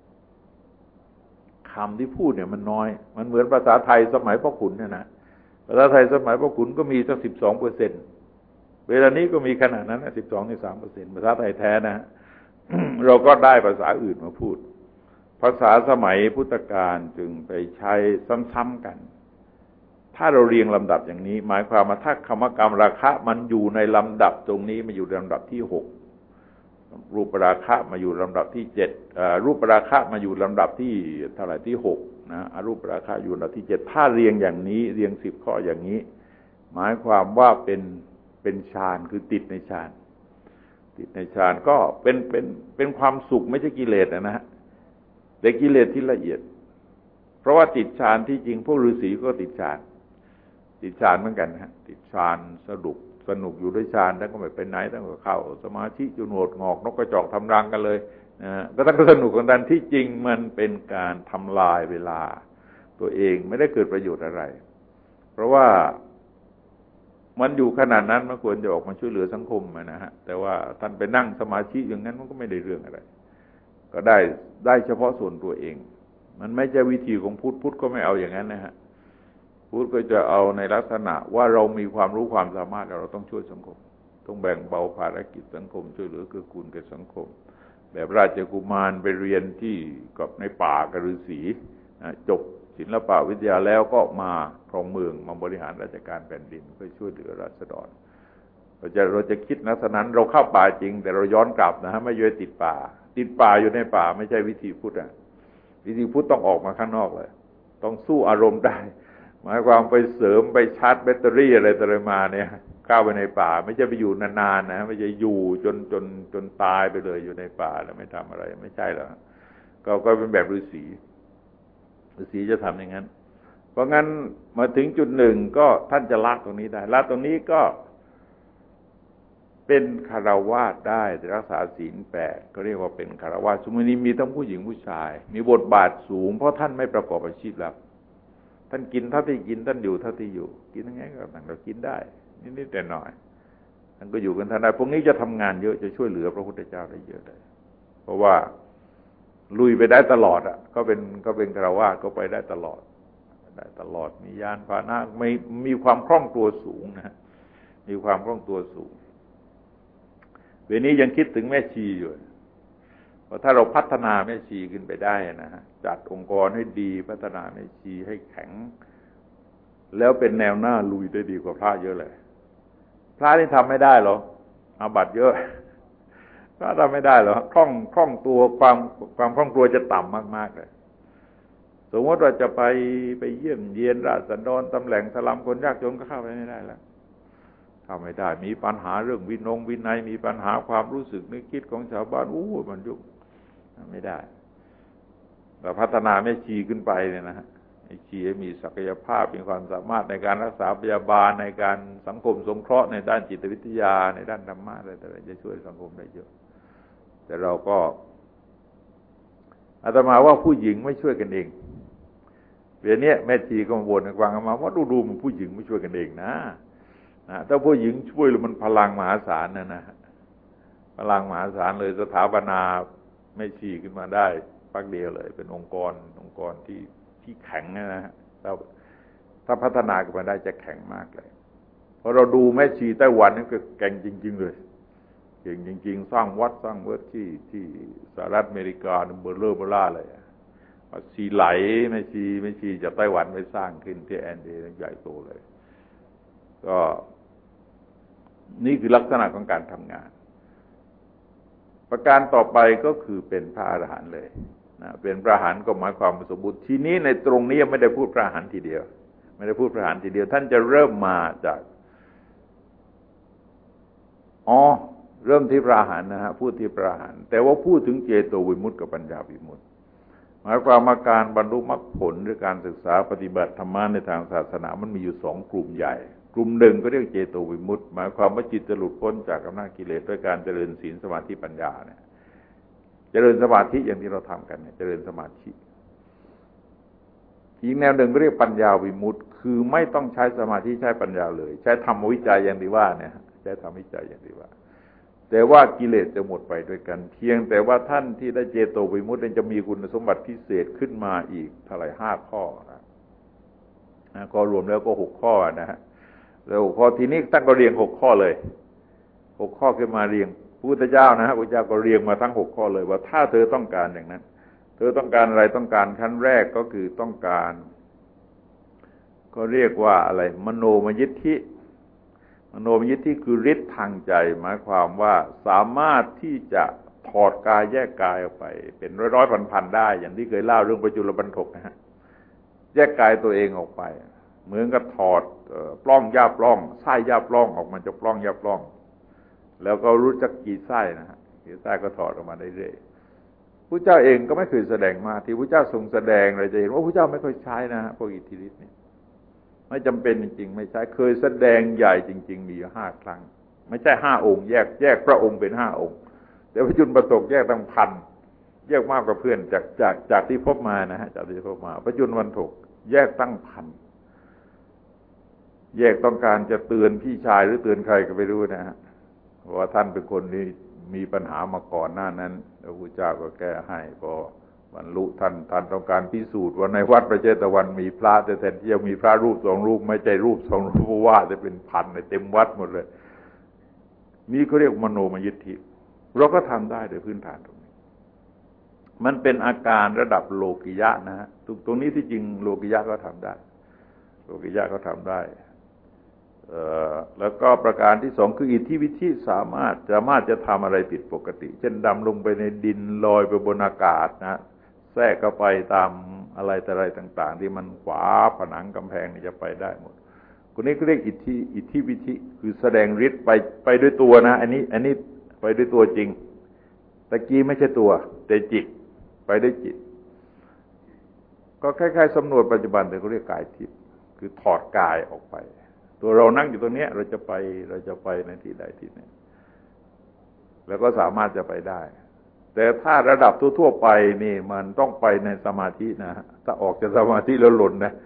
คำที่พูดเนี่ยมันน้อยมันเหมือนภาษาไทยสมัยพ่อขุนเนี่ยนะภาษาไทยสมัยพ่อขุนก็มีสัก12%เวลานี้ก็มีขนาดนั้น12-13%ภาษาไทยแท้นะ เราก็ได้ภาษาอื่นมาพูดภาษาสมัยพุทธกาลจึงไปใช้ซ้ำๆกันถ้าเราเรียงลำดับอย่างนี้หมายความว่าถ้าคำว่ากรรมราคะมันอยู่ในลำดับตรงนี้มาอยู่ลำดับที่6รูปราคะมาอยู่ลำดับที่7รูปราคะมาอยู่ลำดับที่เท่าไหร่ที่6นะอรูปราคะอยู่ลำดับที่7ถ้าเรียงอย่างนี้เรียง10ข้ออย่างนี้หมายความว่าเป็นฌานคือติดในฌานติดในฌานก็เป็นความสุขไม่ใช่กิเลสนะฮะแต่กิเลสที่ละเอียดเพราะว่าติดฌานที่จริงพวกฤาษีก็ติดฌานเหมือนกันฮะติดฌานสนุกอยู่ด้วยฌานแล้วก็ไม่ไปไหนตั้งแต่เข้าสมาธิจนโหดงอกนกกระจอกทำรังกันเลยก็ตั้งสนุกกันที่จริงมันเป็นการทำลายเวลาตัวเองไม่ได้เกิดประโยชน์อะไรเพราะว่ามันอยู่ขนาดนั้นมันควรจะออกมาช่วยเหลือสังคมนะฮะแต่ว่าท่านไปนั่งสมาธิอย่างนั้นมันก็ไม่ได้เรื่องอะไรก็ได้เฉพาะส่วนตัวเองมันไม่ใช่วิธีของพุทธก็ไม่เอาอย่างนั้นนะฮะพุทธก็จะเอาในลักษณะว่าเรามีความรู้ความสามารถเราต้องช่วยสังคมต้องแบ่งเบาภารกิจสังคมช่วยเหลือเกื้อกูลแก่สังคมแบบราชกุมารไปเรียนที่กับในป่ากับฤาษีจบศิลปวิทยาแล้วก็มาครองเมืองมาบริหารราชการแผ่นดินเพื่อช่วยเหลือราษฎรเราจะคิดลักษณะนั้นเราเข้าป่าจริงแต่เราย้อนกลับนะฮะไม่ย้อยติดป่าอยู่ในป่าไม่ใช่วิธีพุทธวิธีพุทธต้องออกมาข้างนอกเลยต้องสู้อารมณ์ได้หมายความไปเสริมไปชาร์จแบตเตอรี่อะไรต่อมาเนี่ยเข้าไปในป่าไม่ใช่ไปอยู่นานๆนะไม่ใช่อยู่จนตายไปเลยอยู่ในป่าแล้วไม่ทำอะไรไม่ใช่หรอกก็เป็นแบบฤาษีจะทำอย่างนั้นเพราะงั้นมาถึงจุดหนึ่งก็ท่านจะละตรงนี้ได้ละตรงนี้ก็เป็นคฤหัสถ์ได้รักษาศีล8ก็เรียกว่าเป็นคฤหัสถ์สมัยนี้มีทั้งผู้หญิงผู้ชายมีบทบาทสูงเพราะท่านไม่ประกอบอาชีพแล้วท่านกินเท่าที่กินท่านอยู่เท่าที่อยู่กินยังไงก็ต่างเรากินได้นิดๆแต่หน่อยท่านก็อยู่กันท่านได้พวกนี้จะทำงานเยอะจะช่วยเหลือพระพุทธเจ้าได้เยอะเลยเพราะว่าลุยไปได้ตลอดอ่ะก็เป็นคฤหัสถ์ก็ไปได้ตลอดมียานพาหนะมีความคล่องตัวสูงนะมีความคล่องตัวสูงเวลานี้ยังคิดถึงแม่ชีอยู่เพราะถ้าเราพัฒนาแม่ชีขึ้นไปได้นะฮะจัดองค์กรให้ดีพัฒนาแม่ชีให้แข็งแล้วเป็นแนวหน้าลุยได้ดีกว่าพระเยอะเลยพระนี่ทำไม่ได้หรออาบัติเยอะพระทำไม่ได้หรอคล่องตัวความคล่องตัวจะต่ำมากๆเลยสมมติว่าจะไปเยี่ยมเยียนราษฎรตำแหน่งสลัมคนยากจนก็เข้าไปไม่ได้แล้วเข้าไม่ได้มีปัญหาเรื่องวินัยมีปัญหาความรู้สึกนึกคิดของชาวบ้านมันยุ่งไม่ได้เราพัฒนาแม่ชีขึ้นไปเนี่ยนะฮะแม่ชีให้มีศักยภาพมีความสามารถในการรักษาพยาบาลในการสังคมสงเคราะห์ในด้านจิตวิทยาในด้านธรรมะอะไรต่างๆจะช่วยสังคมได้เยอะแต่เราก็อาตมาว่าผู้หญิงไม่ช่วยกันเองเดี๋ยวนี้แม่ชีก็มาบ่นให้ฟังมาว่าดูมันผู้หญิงไม่ช่วยกันเองนะถ้าผู้หญิงช่วยแล้วมันพลังมหาศาลนะพลังมหาศาลเลยสถาปนาแม่ชีขึ้นมาได้พักเดียวเลยเป็นองค์กรที่แข็งนะฮะถ้าพัฒนาขึ้นมาได้จะแข็งมากเลยเพราะเราดูแม่ชีไต้หวันนี่ก็แข็งจริงๆเลยเก่งจริงๆสร้างวัดสร้างเวิร์ดที่สหรัฐอเมริกาเบอร์ล่าเลยชีไหลแม่ชีจากไต้หวันไปสร้างขึ้นที่แอนเดย์ใหญ่โตเลยก็นี่คือลักษณะของการทำงานประการต่อไปก็คือเป็นพระอรหันต์เลยนะเป็นพระอรหันต์ก็หมายความสมบูรณ์ทีนี้ในตรงนี้ไม่ได้พูดพระอรหันต์ทีเดียวไม่ได้พูดพระอรหันต์ทีเดียวท่านจะเริ่มมาจากเริ่มที่พระอรหันต์นะฮะพูดที่พระอรหันต์แต่ว่าพูดถึงเจโตวิมุตติกับปัญญาวิมุตติหมายความว่าการบรรลุมรรคผลหรือการศึกษาปฏิบัติธรรมะในทางศาสนามันมีอยู่2กลุ่มใหญ่กลุ่มหนึ่งก็เรียกเจโตวิมุตติหมายความว่าจิตจะหลุดพ้นจากอำนาจกิเลสด้วยการเจริญศีลสมาธิปัญญาเนี่ยเจริญสมาธิอย่างที่เราทำกันเนี่ยเจริญสมาธิอีกแนวหนึ่งเรียกปัญญาวิมุตติคือไม่ต้องใช้สมาธิใช้ปัญญาเลยใช้ธรรมวิจัยอย่างที่ว่าเนี่ยใช้ธรรมวิจัยอย่างที่ว่าแต่ว่ากิเลสจะหมดไปด้วยกันเพียงแต่ว่าท่านที่ได้เจโตวิมุตติจะมีคุณสมบัติพิเศษขึ้นมาอีกเท่าไหร่5 ข้อนะก็รวมแล้วก็6 ข้อนะฮะแล้ว6 ข้อทีนี้ท่านก็เรียง6 ข้อเลย6 ข้อขึ้นมาเรียงพระพุทธเจ้านะฮะพระเจ้าก็เรียงมาทั้ง6 ข้อเลยว่าถ้าเธอต้องการอย่างนั้นเธอต้องการอะไรต้องการขั้นแรกก็คือต้องการก็เรียกว่าอะไรมโนมยิทธิมโนมยิทธิคือฤทธิ์ทางใจหมายความว่าสามารถที่จะถอดกายแยกกายออกไปเป็นร้อยๆพันๆได้อย่างที่เคยเล่าเรื่องปัจจุลบันทกนะฮะแยกกายตัวเองออกไปเหมือนกับถอดปล้องย่าปล้องไส้ย่าปล้องออกมาจากปล้องย่าปล้องแล้วก็รู้จักกี่ไส้นะฮะกี่ไส้ก็ถอดออกมาได้เรื่อยพระเจ้าเองก็ไม่เคยแสดงมาที่พระเจ้าทรงแสดงเราจะเห็นว่าพระเจ้าไม่ค่อยใช้นะฮะพวกอิทธิฤทธิ์เนี่ยไม่จำเป็นจริงๆไม่ใช่เคยแสดงใหญ่จริงๆมีอยู่5 ครั้งไม่ใช่5 องค์แยกพระองค์เป็น5 องค์แต่พระจุลประสงค์แยกตั้งพันแยกมากกว่าเพื่อนจากที่พบมานะฮะจากที่พบมาพระจุลวันถกแยกตั้งพันแยกต้องการจะเตือนพี่ชายหรือเตือนใครก็ไม่รู้นะฮะเพราะว่าท่านเป็นคนที่มีปัญหามาก่อนหน้านั้นพระพุทธเจ้าก็แก้ให้พอบรรลุท่านต้องการพิสูจน์ว่าในวัดพระเจตวันมีพระแต่แทนที่จะมีพระรูป2 รูปไม่ใช่รูป2 รูปว่าจะเป็นพันในเต็มวัดหมดเลยนี่เขาเรียกมโนมยิทธิเราก็ทำได้โดยพื้นฐานตรงนี้มันเป็นอาการระดับโลกิยะนะฮะตรงนี้ที่จริงโลกิยะก็ทำได้โลกิยะก็ทำได้แล้วก็ประการที่2คืออิทธิวิธิสามารถจะทำอะไรผิดปกติเช่นดำลงไปในดินลอยไปบนอากาศนะแทรกเข้าไปตามอะไรแต่อะไรต่างๆที่มันขวาผนังกำแพงนี่จะไปได้หมดคนนี้ก็เรียกอิทธิวิธิคือแสดงฤทธิ์ไปด้วยตัวนะอันนี้ไปด้วยตัวจริงตะกี้ไม่ใช่ตัวแต่จิตไปด้วยจิตก็คล้ายๆสำนวนปัจจุบันแต่เขาเรียกกายทิพย์คือถอดกายออกไปตัวเรานั่งอยู่ตรงนี้เราจะไปในที่ใดที่หนึ่งแล้วก็สามารถจะไปได้แต่ถ้าระดับทั่วๆไปนี่มันต้องไปในสมาธินะถ้าออกจากสมาธิแล้วหล่นนะ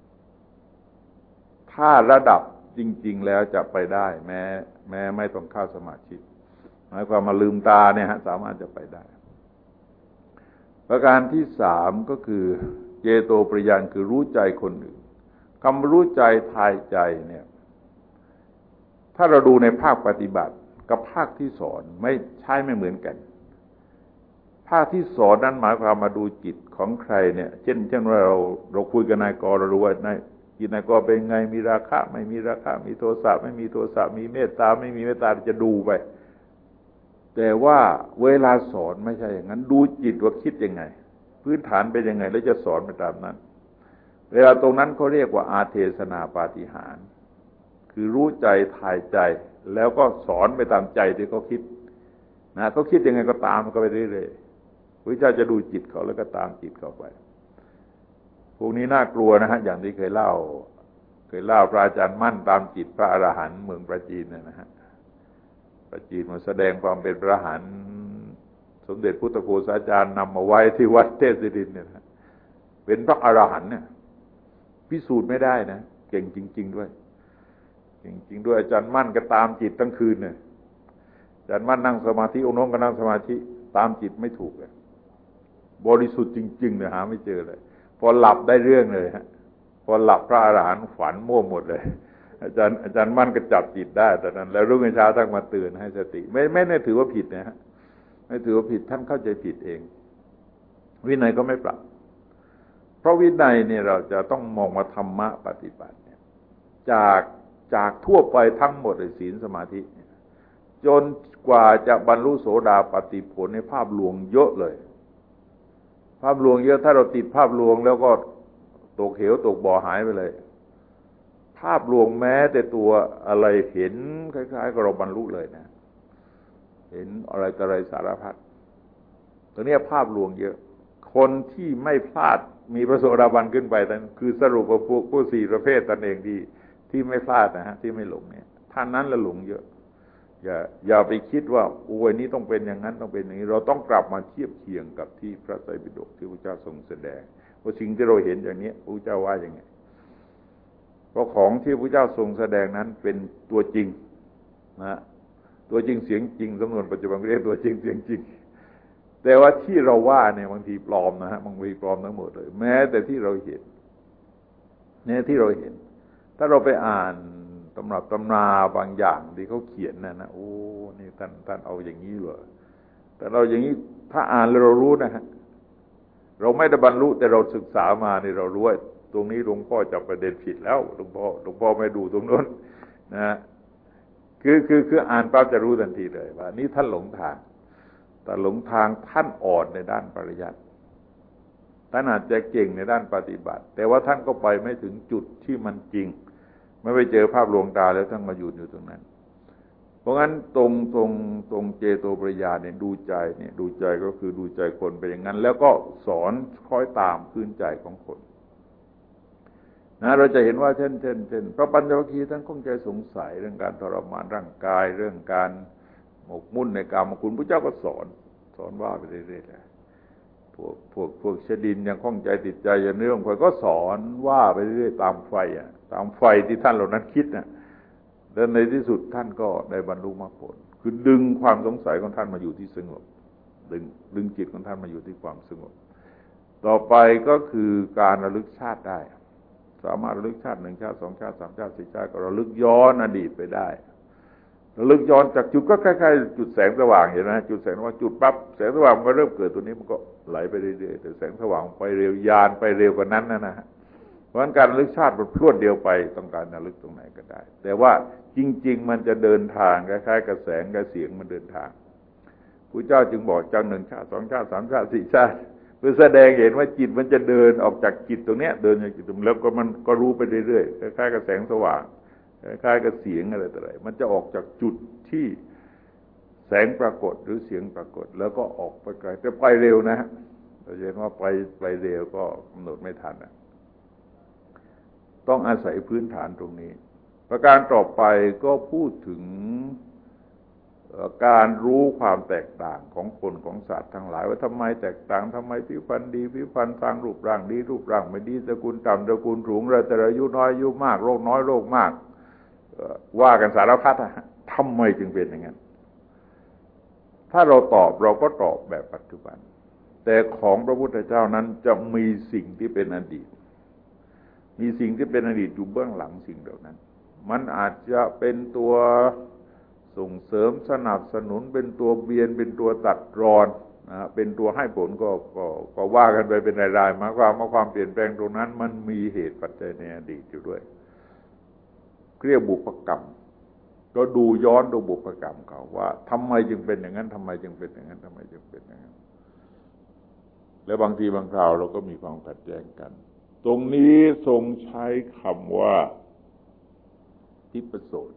ถ้าระดับจริงๆแล้วจะไปได้แม้ไม่ต้องเข้าสมาธิหมายความมาลืมตาเนี่ยฮะสามารถจะไปได้ประการที่3ก็คือเจโตปริญาณคือรู้ใจคนอื่นคำรู้ใจทายใจเนี่ยถ้าเราดูในภาคปฏิบัติกับภาคที่สอนไม่เหมือนกันภาคที่สอนนั้นหมายความมาดูจิตของใครเนี่ยเช่นว่าเราคุยกับนายกเรารู้ว่านายกเป็นไงมีราคะไม่มีราคะมีโทสะไม่มีโทสะมีเมตตาไม่มีเมตตาจะดูไปแต่ว่าเวลาสอนไม่ใช่อย่างนั้นดูจิตว่าคิดยังไงพื้นฐานเป็นยังไงแล้วจะสอนไปตามนั้นเวลาตรงนั้นเขาเรียกว่าอาเทศนาปาฏิหาริย์คือรู้ใจทายใจแล้วก็สอนไปตามใจที่เขาคิดนะเขาคิดยังไงก็ตามเขาไปเรื่อยๆพระเจ้าจะดูจิตเขาแล้วก็ตามจิตเขาไปพวกนี้น่ากลัวนะฮะอย่างที่เคยเล่าพระอาจารย์มั่นตามจิตพระอรหันต์เมืองประจีนนะฮะประจีนมาแสดงความเป็นพระอรหันต์สมเด็จพุทธโฆษาจารย์นำมาไว้ที่วัดเทพศิรินทร์เนี่ยนะเป็นพระอรหันต์เนี่ยพิสูจน์ไม่ได้นะเก่งจริงๆด้วยอาจารย์มั่นก็ตามจิตทั้งคืนเนี่ยอาจารย์มั่นนั่งสมาธิองค์น้องก็นั่งสมาธิตามจิตไม่ถูกเลยบริสุทธิ์จริงๆเลยหาไม่เจอเลยพอหลับได้เรื่องเลยฮะพอหลับพระอรหันต์ฝันมั่วหมดเลยอาจารย์มั่นก็จับจิตได้แต่นั้นแล้วรุ่งเช้าท่านมาเตือนให้สติไม่ได้ถือว่าผิดนะฮะไม่ถือว่าผิดท่านเข้าใจผิดเองวินัยก็ไม่ปรับเพราะวินัยเนี่ยเราจะต้องมองว่าธรรมะปฏิบัติเนี่ยจากทั่วไปทั้งหมดเลยศีลสมาธิจนกว่าจะบรรลุโสดาปัตติผลในภาพลวงเยอะเลยภาพลวงเยอะถ้าเราติดภาพลวงแล้วก็ตกเหวตกบ่อหายไปเลยภาพลวงแม้แต่ตัวอะไรเห็นคล้ายๆกับเราบรรลุเลยนะเห็นอะไรต่ออะไรสารพัดตัวนี้ภาพลวงเยอะคนที่ไม่พลาดมีพระโสดาบันขึ้นไปนั่นคือสรุปว่าผู้4 ประเภทตนเองที่ไม่พลาดนะฮะที่ไม่หลงเนี่ยท่านนั้นละหลงเยอะอย่าไปคิดว่าโอ้ยนี้ต้องเป็นอย่างนั้นต้องเป็นอย่างนี้เราต้องกลับมาเทียบเคียงกับที่พระไตรปิฎกที่พระเจ้าทรงแสดงว่าสิ่งที่เราเห็นอย่างนี้พระเจ้าว่าอย่างไงเพราะของที่พระเจ้าทรงแสดงนั้นเป็นตัวจริงนะตัวจริงเสียงจริงสำนวนปัจจุบันเรียกตัวจริงเสียงจริงแต่ว่าที่เราว่าเนี่ยบางทีปลอมนะฮะบางทีปลอมทั้งหมดเลยแม้แต่ที่เราเห็นเนี่ยที่เราเห็นถ้าเราไปอ่านตำรับตำราบางอย่างที่เขาเขียนนะโอ้นี่ท่านเอาอย่างนี้เหรอแต่เราอย่างนี้ถ้าอ่านแล้วเรารู้นะฮะเราไม่ได้บรรลุแต่เราศึกษามาเนี่ยเรารู้ว่าตรงนี้หลวงพ่อจับประเด็นผิดแล้วหลวงพ่อไม่ดูตรงนั้นนะคืออ่านปั๊บจะรู้ทันทีเลยว่านี่ท่านหลงทางแต่หลงทางท่านอ่อนในด้านปริยัติท่านอาจจะเก่งในด้านปฏิบัติแต่ว่าท่านก็ไปไม่ถึงจุดที่มันจริงไม่ไปเจอภาพลวงตาแล้วท่านมาอยู่ตรงนั้นเพราะงั้นตรงเจโตปริยานเนี่ยดูใจก็คือดูใจคนไปอย่างนั้นแล้วก็สอนคอยตามพื้นใจของคนนะเราจะเห็นว่าเช่นพระปัญจวัคคีย์ท่านคงใจสงสัยเรื่องการทรมานร่างกายเรื่องการหมกมุ่นในกามคุณพระเจ้าก็สอนว่าไปเรื่อยๆพวกชดินยังคงใจติดใจอย่างเรื่องไฟก็สอนว่าไปเรื่อยตามไฟที่ท่านเหล่านั้นคิดนะแล้วในที่สุดท่านก็ได้บรรลุมรรคผลคือดึงความสงสัยของท่านมาอยู่ที่สงบดึงจิตของท่านมาอยู่ที่ความสงบต่อไปก็คือการระลึกชาติได้สามารถระลึกชาติ1ชาติ2ชาติ3ชาติ4ชาติก็ระลึกย้อนอดีตไปได้ระลึกย้อนจากจุดก็คล้ายๆจุดแสงสว่างเห็นไหมจุดแสงว่าจุดปั๊บแสงสว่างมันก็เริ่มเกิดตัวนี้มันก็ไหลไปเรื่อยๆแต่แสงสว่างไปเร็วยานไปเร็วกว่านั้นนะฮะเพราะฉะนั้นการระลึกชาติมันพรวดเดียวไปต้องการระลึกตรงไหนก็ได้แต่ว่าจริงๆมันจะเดินทางคล้ายๆกับแสงกับเสียงมันเดินทางพระเจ้าจึงบอกจาก1ชาติ2ชาติ3ชาติ4ชาติเพื่อแสดงเห็นว่าจิตมันจะเดินออกจากจิตตรงเนี้ยเดินจากจิตตรงแล้วก็มันก็รู้ไปเรื่อยๆคล้ายๆกับแสงสว่างคล้ายๆกับเสียงอะไรต่ออะไรมันจะออกจากจุดที่แสงปรากฏหรือเสียงปรากฏแล้วก็ออกไปไกลแต่ไปเร็วนะเราเห็นว่าไปเร็วก็กำหนดไม่ทันนะต้องอาศัยพื้นฐานตรงนี้ประการต่อไปก็พูดถึงการรู้ความแตกต่างของคนของสัตว์ทั้งหลายว่าทำไมแตกต่างทำไมผิวพรรณดีผิวพรรณสร้างรูปร่างดีรูปร่างไม่ดีตระกูลต่ำตระกูลสูงแต่อายุน้อยอายุมากโรคน้อยโรคมากว่ากันสารพัดทำไมจึงเป็นอย่างนั้นถ้าเราตอบเราก็ตอบแบบปัจจุบันแต่ของพระพุทธเจ้านั้นจะมีสิ่งที่เป็นอดีตมีสิ่งที่เป็นอดีตอยู่เบื้องหลังสิ่งเหล่านั้นมันอาจจะเป็นตัวส่งเสริมสนับสนุนเป็นตัวเบียนเป็นตัวตัดรอนนะเป็นตัวให้ผลก็ว่ากันไปเป็นรายๆหมายความเปลี่ยนแปลงตรงนั้นมันมีเหตุปัจจัยในอดีตอยู่ด้วยเรียกบุพกรรมก็ดูย้อนดูบุพกรรมเขาว่าทำไมจึงเป็นอย่างนั้นทำไมจึงเป็นอย่างนั้นทำไมจึงเป็นอย่างนั้นแล้วบางทีบางคราวเราก็มีความขัดแย้งกันตรงนี้ทรงใช้คำว่าทิพโสต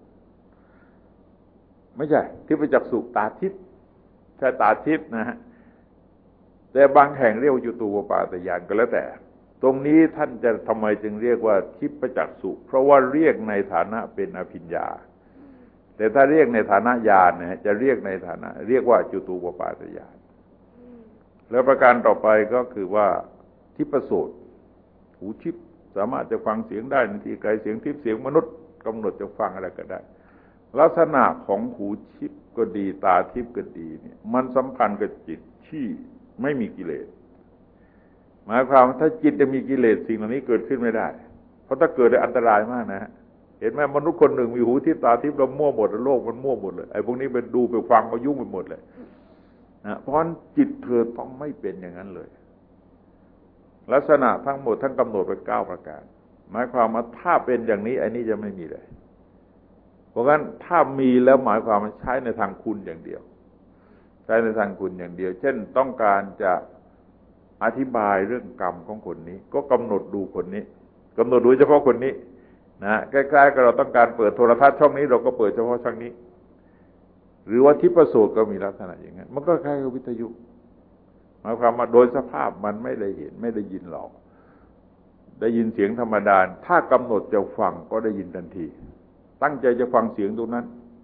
ไม่ใช่ทิพจักษุตาทิพย์ใช่ตาทิพย์นะฮะแต่บางแห่งเรียกจุตูปปาตญาณก็แล้วแต่ตรงนี้ท่านจะทำไมจึงเรียกว่าทิพจักษุเพราะว่าเรียกในฐานะเป็นอภิญญาแต่ถ้าเรียกในฐานะญาณเนี่ยจะเรียกในฐานะเรียกว่าจุตูปปาตญาณแล้วประการต่อไปก็คือว่าทิพโสตหูทิพย์สามารถจะฟังเสียงได้ในที่ไกลเสียงทิพย์เสียงมนุษย์กำหนดจะฟังอะไรก็ได้ลักษณะของหูทิพย์ก็ดีตาทิพย์ก็ดีเนี่ยมันสัมพันธ์กับจิตที่ไม่มีกิเลสหมายความว่าถ้าจิตจะมีกิเลสสิ่งเหล่านี้เกิดขึ้นไม่ได้เพราะถ้าเกิดอันตรายมากนะเห็นไหมมนุษย์คนหนึ่งมีหูทิพย์ตาทิพย์เรามั่วหมดโลกมันมั่วหมดเลยไอ้พวกนี้ไปดูไปฟังก็ยุ่งไปหมดเลยนะเพราะจิตเธอต้องไม่เป็นอย่างนั้นเลยลักษณะทั้งหมดทั้งกำหนดไป9ประการหมายความว่าถ้าเป็นอย่างนี้ไอ้นี้จะไม่มีเลยเพราะงั้นถ้ามีแล้วหมายความว่าใช้ในทางคุณอย่างเดียวใช้ในทางคุณอย่างเดียวเช่นต้องการจะอธิบายเรื่องกรรมของคนนี้ก็กำหนดดูคนนี้กำหนดดูเฉพาะคนนี้นะใกล้ๆกับเราต้องการเปิดโทรทัศน์ช่องนี้เราก็เปิดเฉพาะช่องนี้หรือว่าทิพโสตก็มีลักษณะอย่างนั้นมันก็คล้ายกับวิทยุหมายความว่าโดยสภาพมันไม่ได้เห็นไม่ได้ยินหรอกได้ยินเสียงธรรมดาถ้ากำหนดจะฟังก็ได้ยินทันทีตั้งใจจะฟังเสียงตรงนั้น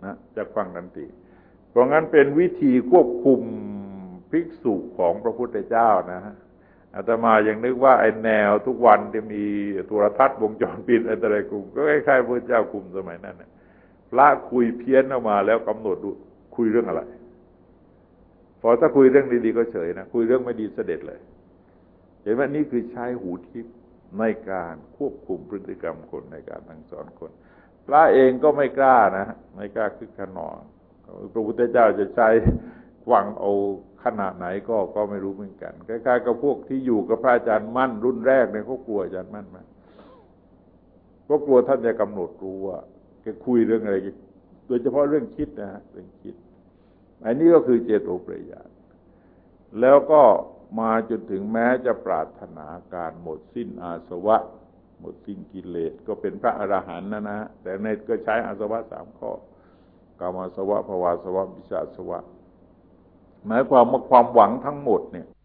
นะจักขังนันติเพราะงั้นเป็นวิธีควบคุมภิกษุของพระพุทธเจ้านะฮะอาตมายังนึกว่าไอ้แนวทุกวันจะมีโทรทัศน์วงจรปิดอะไรกลุ่มก็คล้ายๆพระเจ้าคุมสมัยนั้นนะพระคุยเพี้ยนออกมาแล้วกำหนดดูคุยเรื่องอะไรพอถ้าคุยเรื่องดีๆก็เฉยนะคุยเรื่องไม่ดีเสด็จเลยเห็นไหมนี่คือใช้หูทิพย์ในการควบคุมพฤติกรรมคนในการสั่งสอนคนพระเองก็ไม่กล้านะไม่กล้าคึกขนองพระพุทธเจ้าจะใช้หวังเอาขนาดไหนก็ไม่รู้เหมือนกันคล้ายๆกับพวกที่อยู่กับพระอาจารย์มั่นรุ่นแรกเนี่ยเขากลัวอาจารย์มั่นมากก็กลัวท่านจะกำหนดรู้ว่าแกคุยเรื่องอะไรโดยเฉพาะเรื่องคิดนะฮะเรื่องคิดอันนี้ก็คือเจโตปริยานแล้วก็มาจนถึงแม้จะปรารถนาการหมดสิ้นอาสวะหมดสิ้นกิเลสก็เป็นพระอรหันต์นะฮะแต่ในก็ใช้อาสวะ3ข้อกามอาสวะภวาสวะวิชาสวะหมายความว่าความหวังทั้งหมดเนี่ย